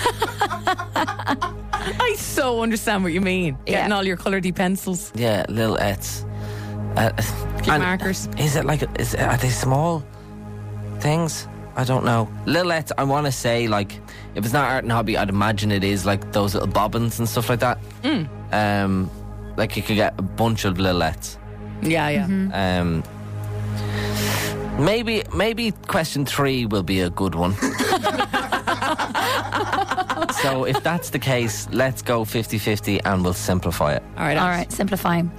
I so understand what you mean. Getting Yeah. all your coloured pencils, Yeah, Lillettes. Uh, your and markers. Is it like? Is are they small things? I don't know. Lillettes, I want to say, like, if it's not art and hobby, I'd imagine it is like those little bobbins and stuff like that. Mm. Um, like you could get a bunch of Lillettes. Yeah, yeah. Mm-hmm. Um, maybe, maybe question three will be a good one. So if that's the case, let's go fifty-fifty and we'll simplify it. All right, All Ash. right, simplifying.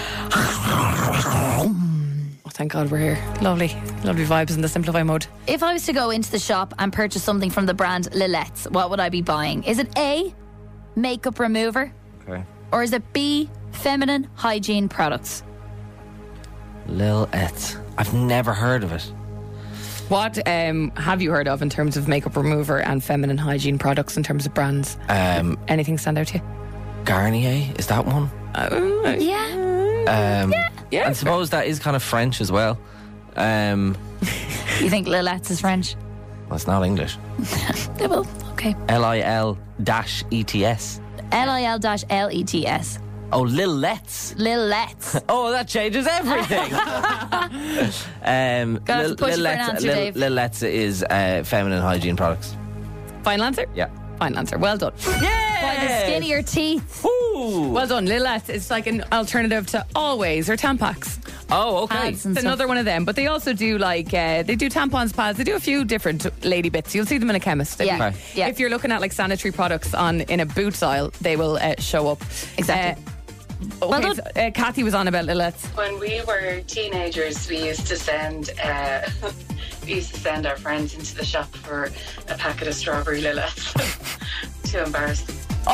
Oh, thank God we're here. Lovely, lovely vibes in the simplify mode. If I was to go into the shop and purchase something from the brand Lillettes, what would I be buying? Is it A, makeup remover? Okay. Or is it B, feminine hygiene products? Lillettes. I've never heard of it. What um, have you heard of in terms of makeup remover and feminine hygiene products in terms of brands? Um, Anything stand out to you? Garnier, is that one? Uh, Yeah. Um, yeah. I suppose that is kind of French as well. Um, You think Lillettes is French? well, it's not English. Yeah, well, okay. L I L dash E T S. L I L dash L E T S. Oh, Lillettes. Lillettes. Oh, that changes everything. um, Gotta have to push for an answer, Dave. Lillettes is uh, feminine hygiene products. Final answer? Yeah. Final answer. Well done. By the skin of your teeth. Ooh. Well done. Lillet is like an alternative to Always or Tampax. Oh, okay. Pads and It's stuff. another one of them. But they also do like, uh, they do tampons, pads. They do a few different lady bits. You'll see them in a chemist. Yeah. Okay. Yeah. If you're looking at like sanitary products on in a boots aisle, they will uh, show up. Exactly. Uh, okay, so, uh, Kathy was on about Lillettes. When we were teenagers, we used to send uh, we used to send our friends into the shop for a packet of strawberry Lillettes. Too embarrassed.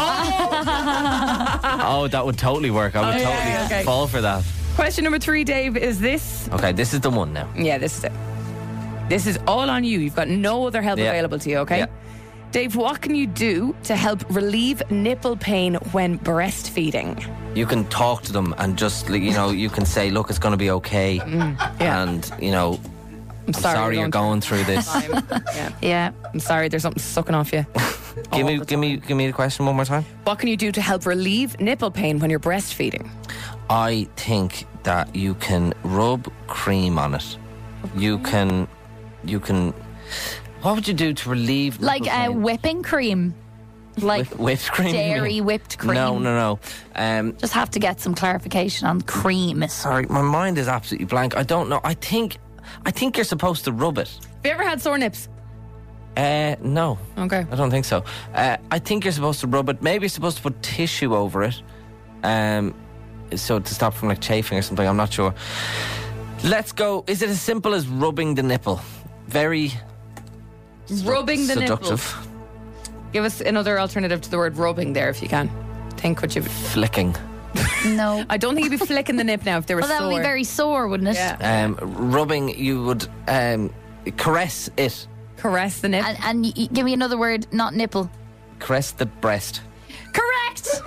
Oh, that would totally work. I would Okay, totally okay. fall for that. Question number three, Dave, is this? Okay, this is the one now. Yeah, this is it. This is all on you. You've got no other help Yeah. available to you, okay? Yeah. Dave, what can you do to help relieve nipple pain when breastfeeding? You can talk to them and just, like, you know, you can say, look, it's going to be okay. yeah. And, you know, I'm sorry sorry, you're you're going going through this. yeah. Yeah. I'm sorry, there's something sucking off you. give me, give me, give me the question one more time. What can you do to help relieve nipple pain when you're breastfeeding? I think that you can rub cream on it. You can, you can. What would you do to relieve Like nipple uh, pain? whipping cream. Like Whip- whipped cream? dairy whipped cream. No, no, no. Um, Just have to get some clarification on cream. sorry, my mind is absolutely blank. I don't know. I think, I think you're supposed to rub it. Have you ever had sore nips? Uh, no. Okay. I don't think so. Uh, I think you're supposed to rub it. Maybe you're supposed to put tissue over it, um, so to stop from like chafing or something. I'm not sure. Let's go. Is it as simple as rubbing the nipple? Very Rubbing the nipple. seductive. Give us another alternative to the word rubbing there if you can. Think what you... Flicking. No. I don't think you'd be flicking the nip now if they were Well, that sore. would be very sore, wouldn't it? Yeah. Um, rubbing. You would um, caress it. Caress the nip. And, and y- y- give me another word, not nipple. Caress the breast. Correct!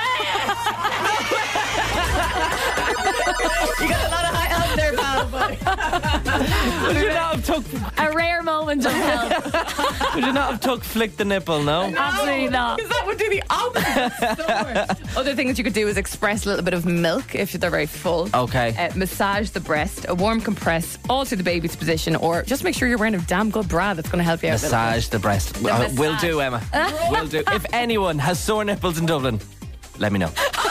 You got a lot of high help there, pal. But Would you not have took? A rare moment of help. Would you not have took flick the nipple? No. Absolutely not. Because that would do the opposite. Sore. Other things you could do is express a little bit of milk if they're very full. Okay. Uh, massage the breast, a warm compress, alter the baby's position, or just make sure you're wearing a damn good bra that's going to help you out. a little bit. Massage the breast. The Uh, will massage. do, Emma. will do. If anyone has sore nipples in Dublin, let me know.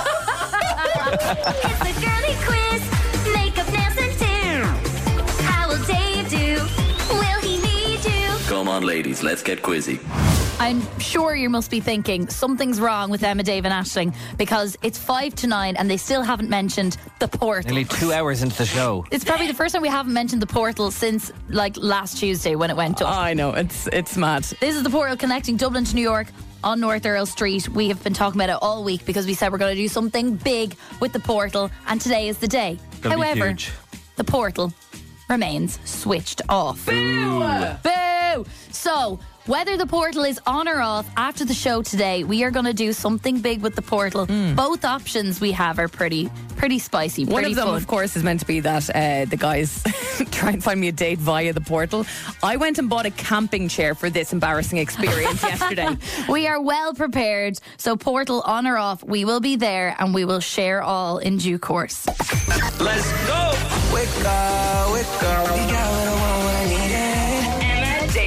It's the girly quiz. Makeup, nails, and do. How will Dave do? Will he need you? Come on, ladies, let's get quizzy. I'm sure you must be thinking something's wrong with Emma, Dave, and Aisling because it's five to nine and they still haven't mentioned the portal. Nearly two hours into the show. It's probably the first time we haven't mentioned the portal since like last Tuesday when it went up. I know, it's it's mad. This is the portal connecting Dublin to New York on North Earl Street. We have been talking about it all week because we said we're going to do something big with the portal, and today is the day. Gonna be However, huge. the portal remains switched off. Boo! Boo! So, whether the portal is on or off after the show today, we are going to do something big with the portal. Both options we have are pretty pretty spicy, One pretty of them, fun. of course, is meant to be that uh, the guys try and find me a date via the portal. I went and bought a camping chair for this embarrassing experience yesterday. We are well prepared. So, portal on or off, we will be there and we will share all in due course. Let's go. Wake up, wake up. You got what I want when I need it. Emma, Dave,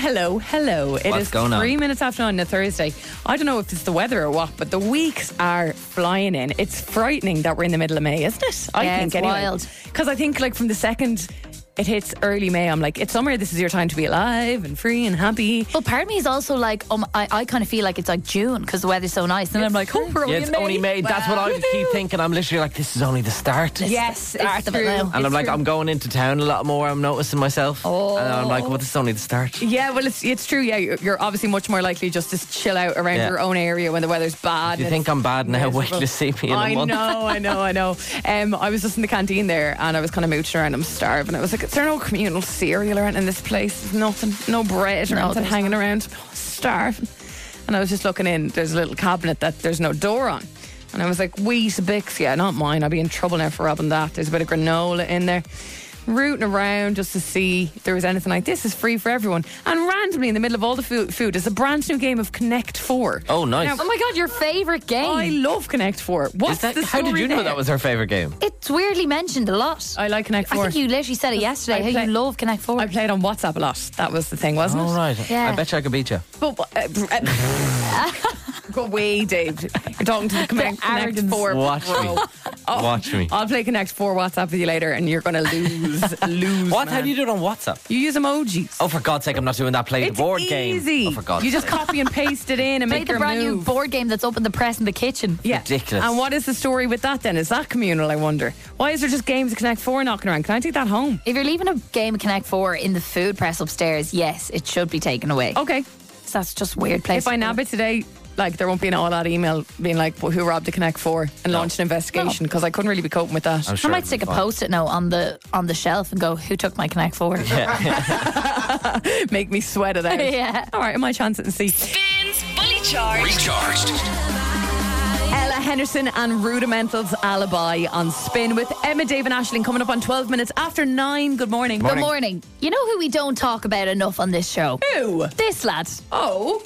hello, hello. It What's is going on? three minutes after nine on a Thursday. I don't know if it's the weather or what, but the weeks are flying in. It's frightening that we're in the middle of May, isn't it? I Yeah, think it's anyway. wild. Because I think like from the second it hits early May, I'm like, it's summer, this is your time to be alive and free and happy. Well, part of me is also like, um, I, I kind of feel like it's like June because the weather's so nice. And I'm like, oh, we're Yeah, only it's in May. only May. That's what I keep thinking. I'm literally like, this is only the start. Yes, start it's of it true. now. And I'm It's like, true. I'm going into town a lot more. I'm noticing myself. Oh. And I'm like, well, this is only the start. Yeah, well, it's it's true. Yeah, you're, you're obviously much more likely just to chill out around Yeah. your own area when the weather's bad. If you and think it's I'm bad now, wait miserable. till you see me in a I month. know, I know, I know. Um, I was just in the canteen there and I was kind of mooching around. I'm starving. I was like, is there no communal cereal around in this place? There's nothing, no bread or No, anything there's hanging around. Starving. And I was just looking in. There's a little cabinet that there's no door on. And I was like, wheat, Bix, yeah, not mine. I'll be in trouble now for robbing that. There's a bit of granola in there. Rooting around just to see if there was anything like this is free for everyone. And randomly in the middle of all the food, food is a brand new game of Connect Four. Oh, nice. Now, Oh my God, your favourite game. I love Connect Four. What's Is that, the how did story you know there? that was her favourite game? It's weirdly mentioned a lot. I like Connect I Four. think you literally said it yesterday, I how play- you love Connect Four. I played on WhatsApp a lot. That was the thing, wasn't Oh, it? right. Yeah. I bet you I could beat you. But, uh, uh, go away, Dave. You're talking to the Connect, Connect arrogance. Four. Watch me. Pro. Oh, Watch me. I'll play Connect Four WhatsApp with you later, and you're going to lose. lose. What? Man. How do you do it on WhatsApp? You use emojis. Oh, for God's sake, I'm not doing that. Play It's the board easy. game. Oh, for God's you sake. just copy and paste it in and Play make the your brand move. new board game that's up in the press in the kitchen. Yeah. Ridiculous. And what is the story with that then? Is that communal, I wonder? Why is there just games of Connect Four knocking around? Can I take that home? If you're leaving a game of Connect Four in the food press upstairs, yes, it should be taken away. Okay. So that's just a weird place. If I nab it today, like there won't be an all out email being like, well, who robbed the Connect Four and No. launch an investigation because I couldn't really be coping with that. I'm I sure might it'll stick be a fine. post-it note on the on the shelf and go, who took my Connect Four? Make me sweat it out. Yeah. All right, I might chance it and see. Spins Fully Charged. Recharged. Ella Henderson and Rudimental's Alibi on Spin with Emma, Dave and Aisling coming up on twelve minutes after nine. Good morning. Good morning. You know who we don't talk about enough on this show? Who? This lad. Oh.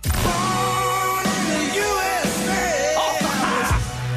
The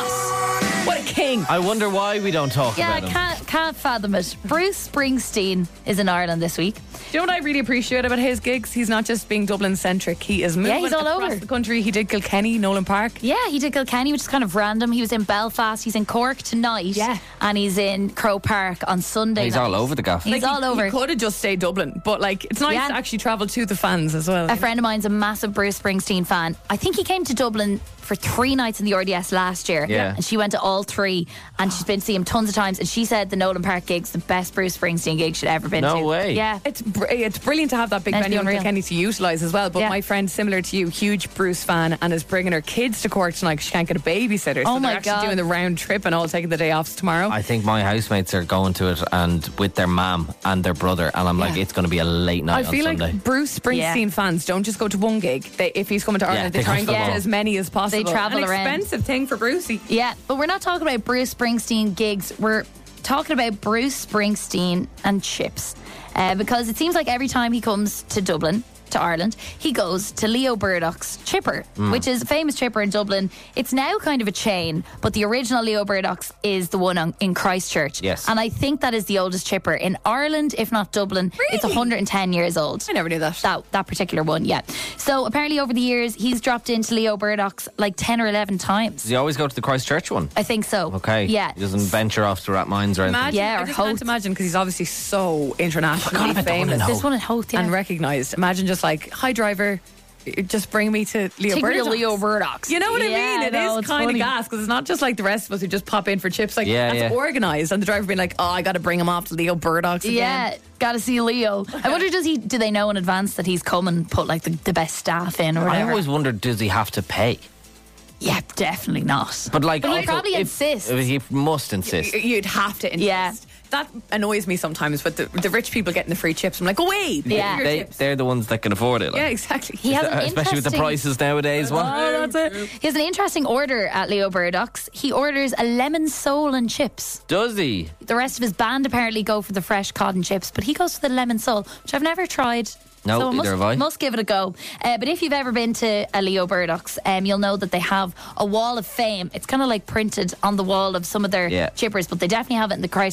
boss. What a king. I wonder why we don't talk Yeah, about him. can't, can't fathom it. Bruce Springsteen is in Ireland this week. Do you know what I really appreciate about his gigs? He's not just being Dublin centric. He is moving Yeah, he's all across over. the country. He did Kilkenny, Nolan Park. Yeah, he did Kilkenny, which is kind of random. He was in Belfast. He's in Cork tonight. Yeah. And he's in Crow Park on Sunday He's night. all over the gaff. He's Like, all he, over. He could have just stayed Dublin, but like it's nice Yeah. to actually travel to the fans as well. A friend of mine's a massive Bruce Springsteen fan. I think he came to Dublin for three nights in the R D S last year. Yeah. And she went to all three and she's been to see him tons of times. And she said the Nolan Park gig's the best Bruce Springsteen gig she'd ever been No to. way. Yeah. It's br- it's brilliant to have that big Meant to be venue in unreal. Kilkenny to utilise as well. But Yeah. my friend, similar to you, huge Bruce fan, and is bringing her kids to Cork tonight 'cause she can't get a babysitter. So Oh they're my actually God. doing the round trip and all taking the day off tomorrow. I think my housemates are going to it and with their mum and their brother, and I'm like, Yeah. it's going to be a late night I on feel Sunday. like Bruce Springsteen Yeah. fans don't just go to one gig. They, if he's coming to Ireland, Yeah, they they try go and to get them to all. as many as possible. They travel An around. expensive thing for Brucey. Yeah. But we're not talking about Bruce Springsteen gigs. We're talking about Bruce Springsteen and chips. Uh, because it seems like every time he comes to Dublin, to Ireland, he goes to Leo Burdock's Chipper, Mm. which is a famous chipper in Dublin. It's now kind of a chain, but the original Leo Burdock's is the one on, in Christchurch. Yes. And I think that is the oldest chipper in Ireland, if not Dublin. It's Really? one hundred ten years old. I never knew that. That, that particular one, yeah. So apparently over the years, he's dropped into Leo Burdock's like ten or eleven times. Does he always go to the Christchurch one? I think so. Okay. Yeah. He doesn't venture off to Rathmines or anything. Imagine, Yeah, I or just can't Howth. imagine because he's obviously so internationally about the one in famous Howth. This one at Howth, yeah. and recognised. Imagine just like, hi driver, just bring me to Leo Take me to Burdock's. Leo Burdock's. You know what Yeah, I mean? It no, is it's kind funny. of gas because it's not just like the rest of us who just pop in for chips. Like Yeah, that's yeah. organised, and the driver being like, "Oh, I got to bring him off to Leo Burdock's again." Yeah, gotta see Leo. I wonder, does he? Do they know in advance that he's coming? Put like the, the best staff in or I whatever. always wondered, does he have to pay? yeah, definitely not. But like, But he'd also, probably if- insist. if He must insist. Y- You'd have to insist. Yeah. That annoys me sometimes with the, the rich people getting the free chips. I'm like, go away. pay Yeah. for your They, chips. they're the ones that can afford it. Like. Yeah, exactly. He has an Especially with the interesting- prices nowadays. What? Oh, that's it. He has an interesting order at Leo Burdock's. He orders a lemon sole and chips. Does he? The rest of his band apparently go for the fresh cod and chips, but he goes for the lemon sole, which I've never tried. No, so I neither must, have I. must give it a go. Uh, but if you've ever been to a Leo Burdock's, um, you'll know that they have a wall of fame. It's kind of like printed on the wall of some of their Yeah. chippers, but they definitely have it in the Christchurch one.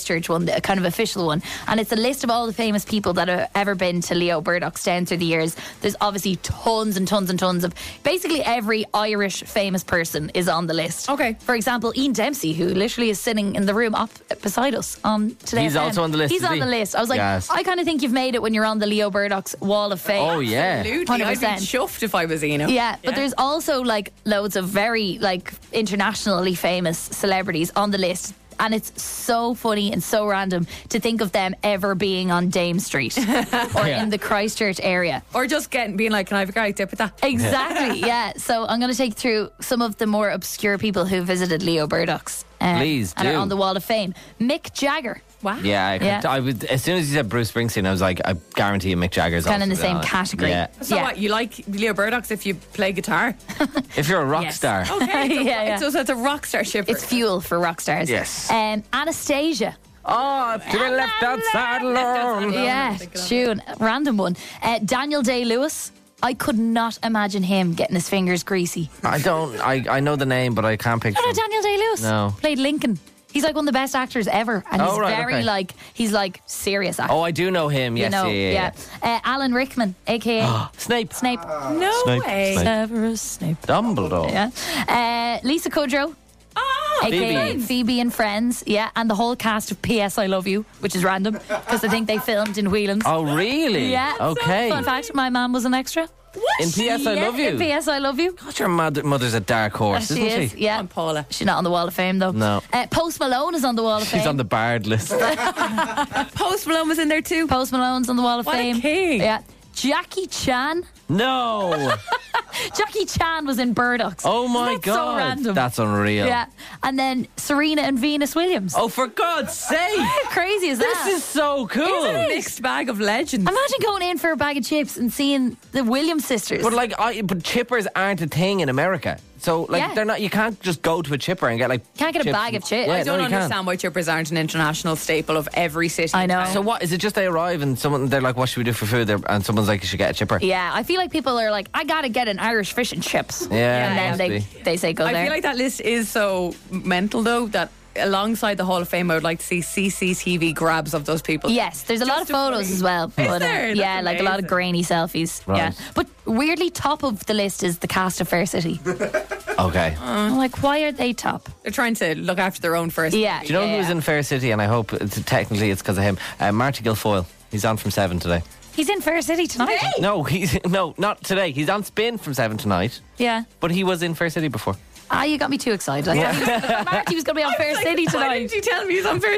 one, a kind of official one, and it's a list of all the famous people that have ever been to Leo Burdock's down through the years. There's obviously tons and tons and tons of basically every Irish famous person is on the list. Okay. For example, Ian Dempsey, who literally is sitting in the room up beside us on today. He's also on the list, He's is on he? the list. I was like, Yes. I kind of think you've made it when you're on the Leo Burdock's Wall of Fame. Oh, yeah. Absolutely. I'd be chuffed if I was Eno. Yeah, but there's also like loads of very like internationally famous celebrities on the list. And it's so funny and so random to think of them ever being on Dame Street or Yeah. in the Christchurch area. Or just getting being like, can I have a guy tip with that? Exactly, yeah. So I'm going to take through some of the more obscure people who visited Leo Burdock's. um, Please and do. are on the Wall of Fame. Mick Jagger. Wow. Yeah, I, Yeah. I would. As soon as you said Bruce Springsteen, I was like, I guarantee you Mick Jagger's Kind of in the also same on it. category. Yeah. So Yeah. what, you like Leo Burdock's if you play guitar? If you're a rock Yes. star. Okay. So, Yeah, yeah. So, so it's a rock star shipper. It's fuel for rock stars. Yes. Um, Anastasia. Oh, to be left outside alone. Yeah, tune. Random one. Uh, Daniel Day-Lewis. I could not imagine him getting his fingers greasy. I don't. I, I know the name, but I can't picture. No, no, him. Daniel Day-Lewis. No. Played Lincoln. He's like one of the best actors ever. And Oh, he's right, very okay. like, he's like serious actor. Oh, I do know him. Yes, you know, yeah, yeah. Uh, Alan Rickman, a k a. Snape. Snape. No Snape, way. Snape. Severus Snape. Dumbledore. Yeah. Uh, Lisa Kudrow. Oh, A K A Phoebe. Phoebe and Friends, yeah, and the whole cast of P S I Love You, which is random because I think they filmed in Whelan's. Oh, really? Yeah. Okay. Fun fact: my mum was an extra. In P S I Yeah, Love You. In P S I Love You. God, your mother, mother's a dark horse, she isn't is. she? Yeah. Come on, Paula. She's not on the Wall of Fame though. No. Uh, Post Malone is on the Wall of Fame. She's on the barred list. Post Malone was in there too. Post Malone's on the Wall of What a Fame. king. Yeah. Jackie Chan. No. Jackie Chan was in Burdock's. Oh my Isn't that so God. random? That's unreal. Yeah. And then Serena and Venus Williams. Oh, for God's sake. How crazy is that? This is so cool. Isn't it a mixed bag of legends? Imagine going in for a bag of chips and seeing the Williams sisters. But like, I, but chippers aren't a thing in America. So like, Yeah. they're not. You can't just go to a chipper and get like. Can't get a chips bag and- of chips. Yeah, I don't no, you can't. understand why chippers aren't an international staple of every city. I know. So what is it? Just they arrive and someone they're like, "What should we do for food?" They're, and someone's like, "You should get a chipper." Yeah, I feel like people are like, I gotta get an Irish fish and chips. Yeah, and then must they, be. they say go I there. feel like that list is so mental though that alongside the Hall of Fame I would like to see C C T V grabs of those people. Yes, there's a lot of photos as well. But, uh, there? That's yeah, like a lot of amazing. grainy selfies. Right. Yeah, but weirdly, top of the list is the cast of Fair City. Okay. I'm like, why are they top? They're trying to look after their own first. Yeah, Do you know yeah, who's yeah. in Fair City? And I hope it's, technically it's because of him. Uh, Marty Guilfoyle. He's on from seven today. He's in Fair City tonight. No, he's no, not today. He's on Spin from seven tonight. Yeah. But he was in Fair City before. Ah, you got me too excited. I thought he was, Marty was going to be on Fair City Why tonight. didn't you tell me he's on Fair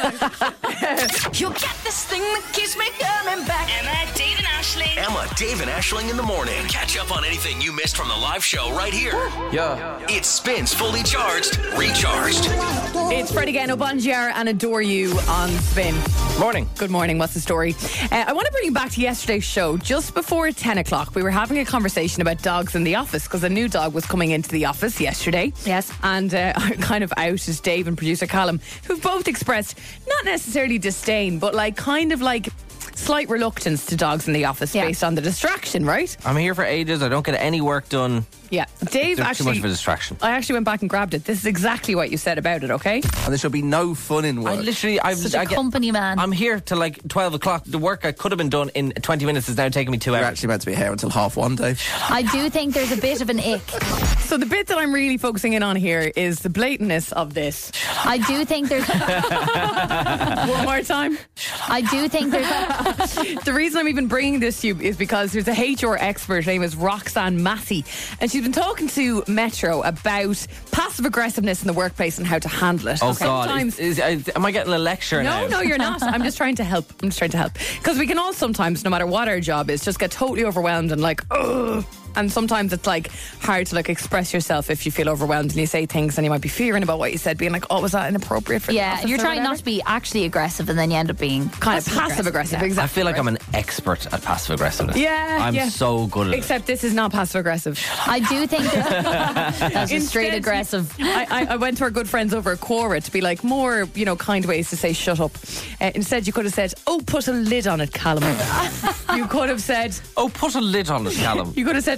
City? You got this thing that keeps me coming back. Emma, Dave and Ashling. Emma, Dave, and Ashling in the morning. Catch up on anything you missed from the live show right here. Yeah. It spins fully charged, recharged. It's Freddie getting up on Jar and Adore You on Spin. Morning. Good morning. What's the story? Uh, I want to bring you back to yesterday's show. Just before ten o'clock, we were having a conversation about dogs in the office because a new dog was coming into the office yesterday. Yes. And uh, I kind of outed Dave and producer Callum, who've both expressed not necessarily disdain, but like kind of like slight reluctance to dogs in the office Yeah. based on the distraction, right? I'm here for ages. I don't get any work done. Yeah. Dave There's actually. too much of a distraction. I actually went back and grabbed it. This is exactly what you said about it, okay? And there shall be no fun in I work. literally, I've, Such I a get, company man. I'm here till like twelve o'clock. The work I could have been done in twenty minutes is now taking me two You're hours. actually meant to be here until half one, Dave. I do think there's a bit of an ick. So the bit that I'm really focusing in on here is the blatantness of this. I do think there's. One more time. I do think there's. The reason I'm even bringing this to you is because there's a H R expert, her name is Roxanne Massey, and she's been talking to Metro about passive aggressiveness in the workplace and how to handle it. Oh And God! sometimes- Is, is, am I getting a lecture now? no, no, you're not. I'm just trying to help. I'm just trying to help. Because we can all sometimes, no matter what our job is, just get totally overwhelmed and like, ugh. And sometimes it's like hard to like express yourself if you feel overwhelmed and you say things and you might be fearing about what you said, being like, oh, was that inappropriate for the Yeah, office you're or trying whatever? not to be actually aggressive, and then you end up being kind of passive aggressive. Yeah. Exactly. I feel like I'm an expert at passive aggressiveness. Yeah, I'm yeah. so good at Except this is not passive aggressive. I do think that- that's just straight Instead, aggressive. I, I, I went to our good friends over at Quora to be like more, you know, kind ways to say shut up. Uh, instead, you could have said, "Oh, put a lid on it, Callum." You could have said, it. Oh, put a lid on it, Callum. "You could have said,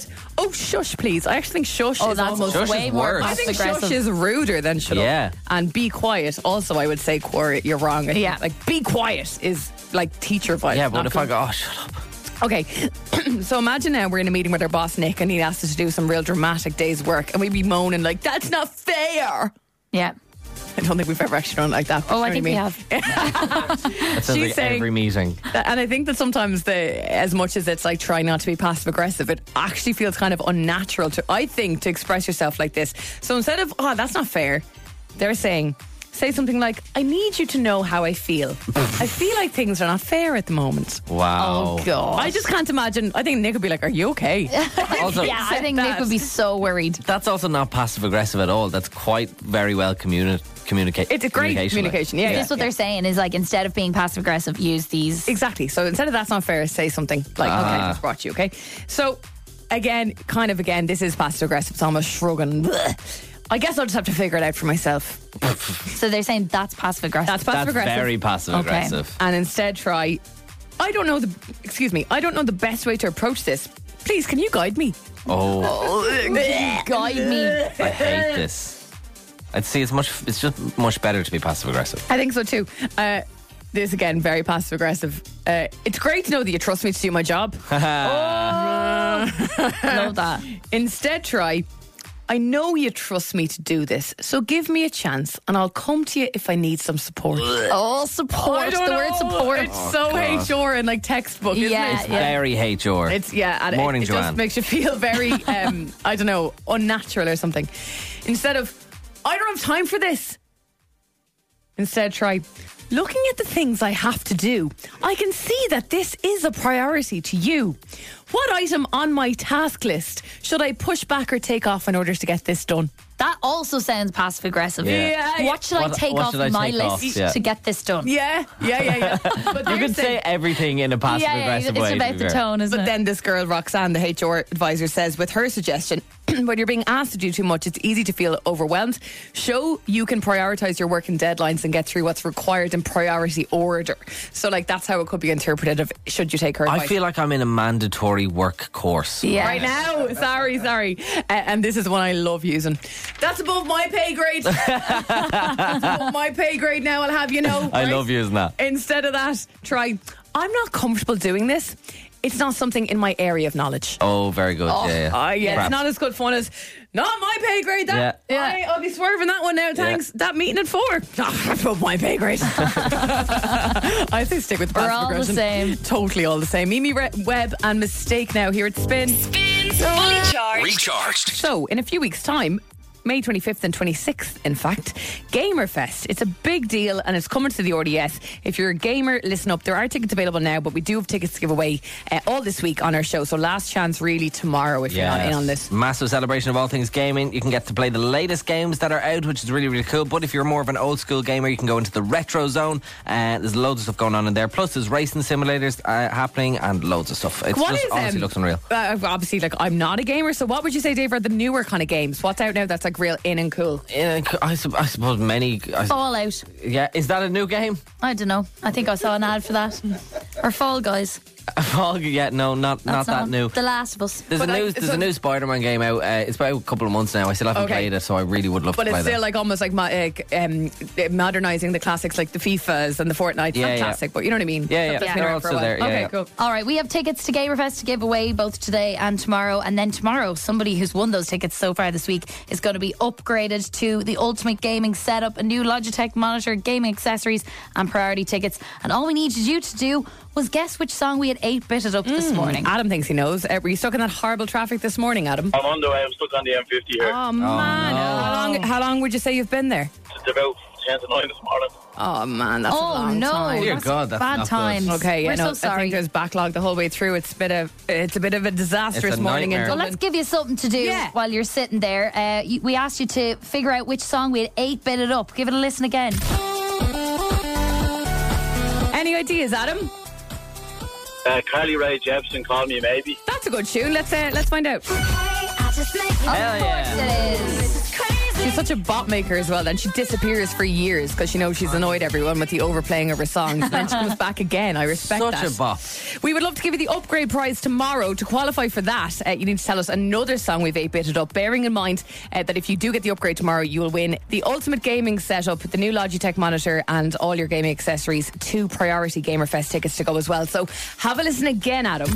said, oh, shush, please. I actually think shush Oh, is that's almost Shush way is more worse. I think passive-aggressive. shush is ruder than shut Yeah. up. And be quiet. Also, I would say quiet. You're wrong. I think, Yeah. Like, be quiet is like teacher vibes. Yeah, but not if good. I go, oh, shut up. Okay, so imagine now we're in a meeting with our boss Nick and he asked us to do some real dramatic day's work and we'd be moaning like, that's not fair. Yeah. I don't think we've ever actually done it like that. Oh, I You think know we what have. That sounds She's like saying- every meeting. And I think that sometimes the as much as it's like trying not to be passive aggressive, it actually feels kind of unnatural to, I think, to express yourself like this. So instead of, oh, that's not fair, they're saying, say something like, I need you to know how I feel. I feel like things are not fair at the moment. Wow. Oh, God. I just can't imagine. I think Nick would be like, are you okay? Also, Yeah, I think that. Nick would be so worried. that's also not passive aggressive at all. That's quite very well communi- communicate. It's a great communication, yeah. This is what they're saying is like instead of being passive aggressive, use these. Exactly. So instead of that's not fair, say something like, okay, I Ah. just brought you, okay? So again, kind of again, this is passive aggressive. It's almost shrugging. Blech. I guess I'll just have to figure it out for myself. So they're saying that's passive aggressive. That's passive That's aggressive. very passive aggressive. And instead try, I don't know the, excuse me, I don't know the best way to approach this. Please, can you guide me? Oh, Guide me. I hate this. I'd see it's much. It's just much better to be passive aggressive. I think so too. Uh, this again, very passive aggressive. Uh, it's great to know that you trust me to do my job. Love that. Instead, try, I know you trust me to do this, so give me a chance and I'll come to you if I need some support. Oh, support. I don't The word know. support. It's so God. H R in like textbook, isn't Yeah, it? It's yeah. very H R. It's yeah, and Morning, it, it Joanne. just makes you feel very, um, I don't know, unnatural or something. Instead of, I don't have time for this. Instead, try, looking at the things I have to do, I can see that this is a priority to you. What item on my task list should I push back or take off in order to get this done? That also sounds passive aggressive. Yeah. Yeah, What should I What- take what off should I my take off? list Yeah. to get this done? Yeah, yeah, yeah, yeah. But You they're could say saying- everything in a passive yeah, yeah, aggressive it's way. to about be the fair. tone, isn't But it? then this girl, Roxanne, the H R advisor, says with her suggestion, when you're being asked to do too much, it's easy to feel overwhelmed. Show you can prioritize your work and deadlines and get through what's required in priority order. So, like, that's how it could be interpreted of should you take her advice. I feel like I'm in a mandatory work course. Yeah. Right now, sorry, sorry. Uh, and this is one I love using. That's above my pay grade. That's above my pay grade now, I'll have you know. I right? love using that. Instead of that, try, I'm not comfortable doing this. It's not something in my area of knowledge. Oh, very good. yeah, yeah. Ah, yeah, Crap. it's not as good fun as not my pay grade. That Yeah. I, I'll be swerving that one now. Thanks. That meeting at four. Ah, that's above my pay grade. I say stick with the We're passive all the aggression. same. Totally all the same. Mimi Re- Webb and Mistake now here at Spin. Spins Fully Charged. Recharged. So, in a few weeks' time, May twenty-fifth and twenty-sixth, in fact, Gamerfest. It's a big deal and it's coming to the R D S. If you're a gamer, listen up. There are tickets available now, but we do have tickets to give away uh, all this week on our show. So, last chance really tomorrow if you're not in on this. Massive celebration of all things gaming. You can get to play the latest games that are out, which is really, really cool. But if you're more of an old school gamer, you can go into the retro zone. Uh, there's loads of stuff going on in there. Plus, there's racing simulators uh, happening and loads of stuff. It's What just is, honestly um, looks unreal. Uh, obviously, like, I'm not a gamer, so what would you say, Dave, are the newer kind of games? What's out now that's like real in and cool? Yeah, I, sup- I suppose many. I, Fallout. yeah, is that a new game? I don't know. I think I saw an ad for that. Or Fall Guys. Oh, yeah, no, not not That's that new. The Last of Us. There's But a like, new there's so- a new Spider-Man game out. Uh, it's about a couple of months now. I still haven't Okay. played it, so I really would love But to play it's still that. like almost like mo- uh, um, modernising the classics like the FIFAs and the Fortnite. Yeah, Not yeah. classic, but you know what I mean? Yeah, yeah. Stuff that's been They're around all for a still while. there. Yeah, okay, yeah. cool. All right, we have tickets to Gamerfest to give away both today and tomorrow. And then tomorrow, somebody who's won those tickets so far this week is going to be upgraded to the ultimate gaming setup, a new Logitech monitor, gaming accessories, and priority tickets. And all we needed you to do was guess which song we had eight-bitted up this morning. Adam thinks he knows. Uh, were you stuck in that horrible traffic this morning, Adam? I'm on the way. I'm stuck on the M fifty here. Oh, man. no. How long, how long would you say you've been there? It's about ten to nine this morning. Oh, man, that's a Oh, long no. time. Dear That's God, that's bad not good. times. Okay, yeah, We're no, so sorry. I think there's backlog the whole way through. It's a bit of it's a bit of a disastrous It's a morning in nightmare. Well, Dublin. let's give you something to do Yeah. while you're sitting there. Uh, you, we asked you to figure out which song we had eight-bitted up. Give it a listen again. Any ideas, Adam? Uh, Carly Rae Jepsen, Call Me Maybe. That's a good tune. Let's uh, let's find out. I just make Of Hell course yeah. it is. crazy She's such a bot maker as well. Then she disappears for years because she knows she's annoyed everyone with the overplaying of her songs. And then she comes back again. I respect Such that. a bop. We would love to give you the upgrade prize tomorrow. To qualify for that, uh, you need to tell us another song we've eight-bitted up, bearing in mind uh, that if you do get the upgrade tomorrow, you will win the ultimate gaming setup, the new Logitech monitor, and all your gaming accessories, two Priority Gamer Fest tickets to go as well. So have a listen again, Adam.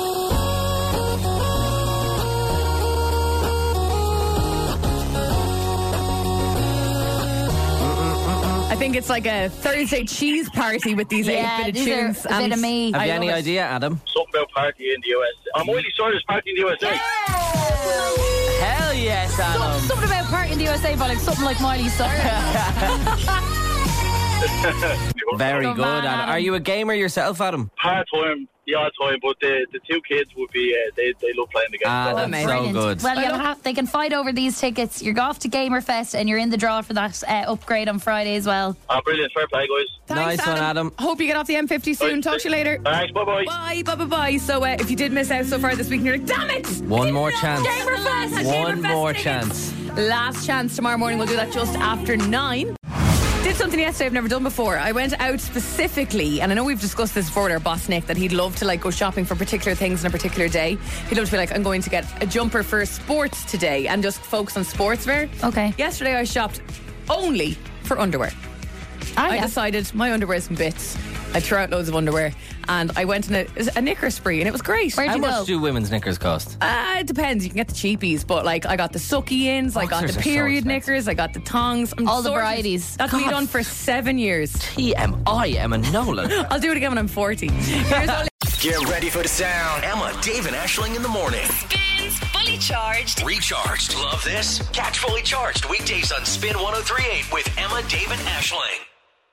I think it's like a Thursday cheese party with these Yeah, eight-bitted these are tunes. a bit of me. Have I you love any it. idea, Adam? Something about party in the U S. I'm Miley Cyrus party in the U S A. Hell yes, Adam. Something about party in the U S A, but like something like Miley Cyrus. Very Good good, man, Adam. Adam. Are you a gamer yourself, Adam? Part time, the odd time, but the, the two kids would be, uh, they, they love playing the game. Ah, that's amazing. so Brilliant. good. Well, you'll have, they can fight over these tickets. You're off to Gamerfest and you're in the draw for that uh, upgrade on Friday as well. Ah, brilliant. Fair play, guys. Thanks, Nice one, Adam. Hope you get off the M fifty soon. Talk to you later. Thanks, bye-bye. Bye, bye, bye, bye. So uh, if you did miss out so far this week and you're like, damn it! One more chance. Gamerfest! One Gamerfest more tickets. chance. Last chance tomorrow morning. We'll do that just after nine. Did something yesterday I've never done before. I went out specifically, and I know we've discussed this before with our boss Nick, that he'd love to like go shopping for particular things on a particular day. He'd love to be like, I'm going to get a jumper for sports today and just focus on sportswear. Okay. Yesterday I shopped only for underwear. Ah, I yeah. decided my underwear's in bits. I threw out loads of underwear and I went on a, a knicker spree and it was great. Where'd How you much go? do women's knickers cost? Uh, it depends. You can get the cheapies, but like I got the sucky-ins, I got Boxers the are so period expensive. knickers, I got the tongs. I'm All the sorted. varieties. That's me God. done for seven years. T M I, Emma Nolan. I'll do it again when I'm forty. Here's all Get ready for the sound. Emma, Dave, and Ashling in the morning. Spins Fully Charged. Recharged. Love this? Catch Fully Charged weekdays on Spin one oh three point eight with Emma, Dave, and Ashling.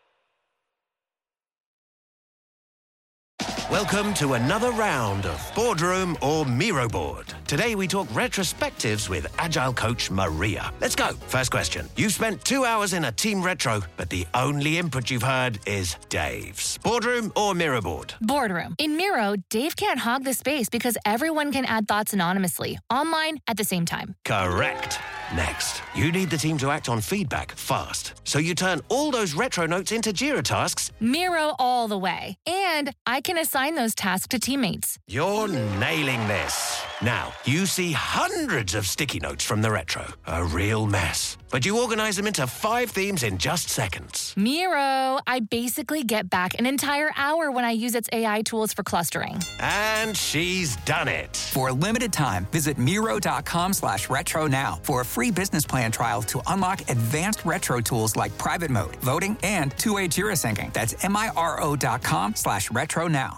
Welcome to another round of Boardroom or Miro Board. Today we talk retrospectives with Agile coach Maria. Let's go. First question. You've spent two hours in a team retro, but the only input you've heard is Dave's. Boardroom or Miro Board? Boardroom. In Miro, Dave can't hog the space because everyone can add thoughts anonymously, online at the same time. Correct. Next, you need the team to act on feedback fast. So you turn all those retro notes into Jira tasks. Miro all the way. And I can assign those tasks to teammates. You're nailing this. Now, you see hundreds of sticky notes from the retro. A real mess. But you organize them into five themes in just seconds. Miro, I basically get back an entire hour when I use its A I tools for clustering. And she's done it. For a limited time, visit Miro.com slash retro now for a free business plan trial to unlock advanced retro tools like private mode, voting, and two-way Jira syncing. That's M I R O dot com slash retro now.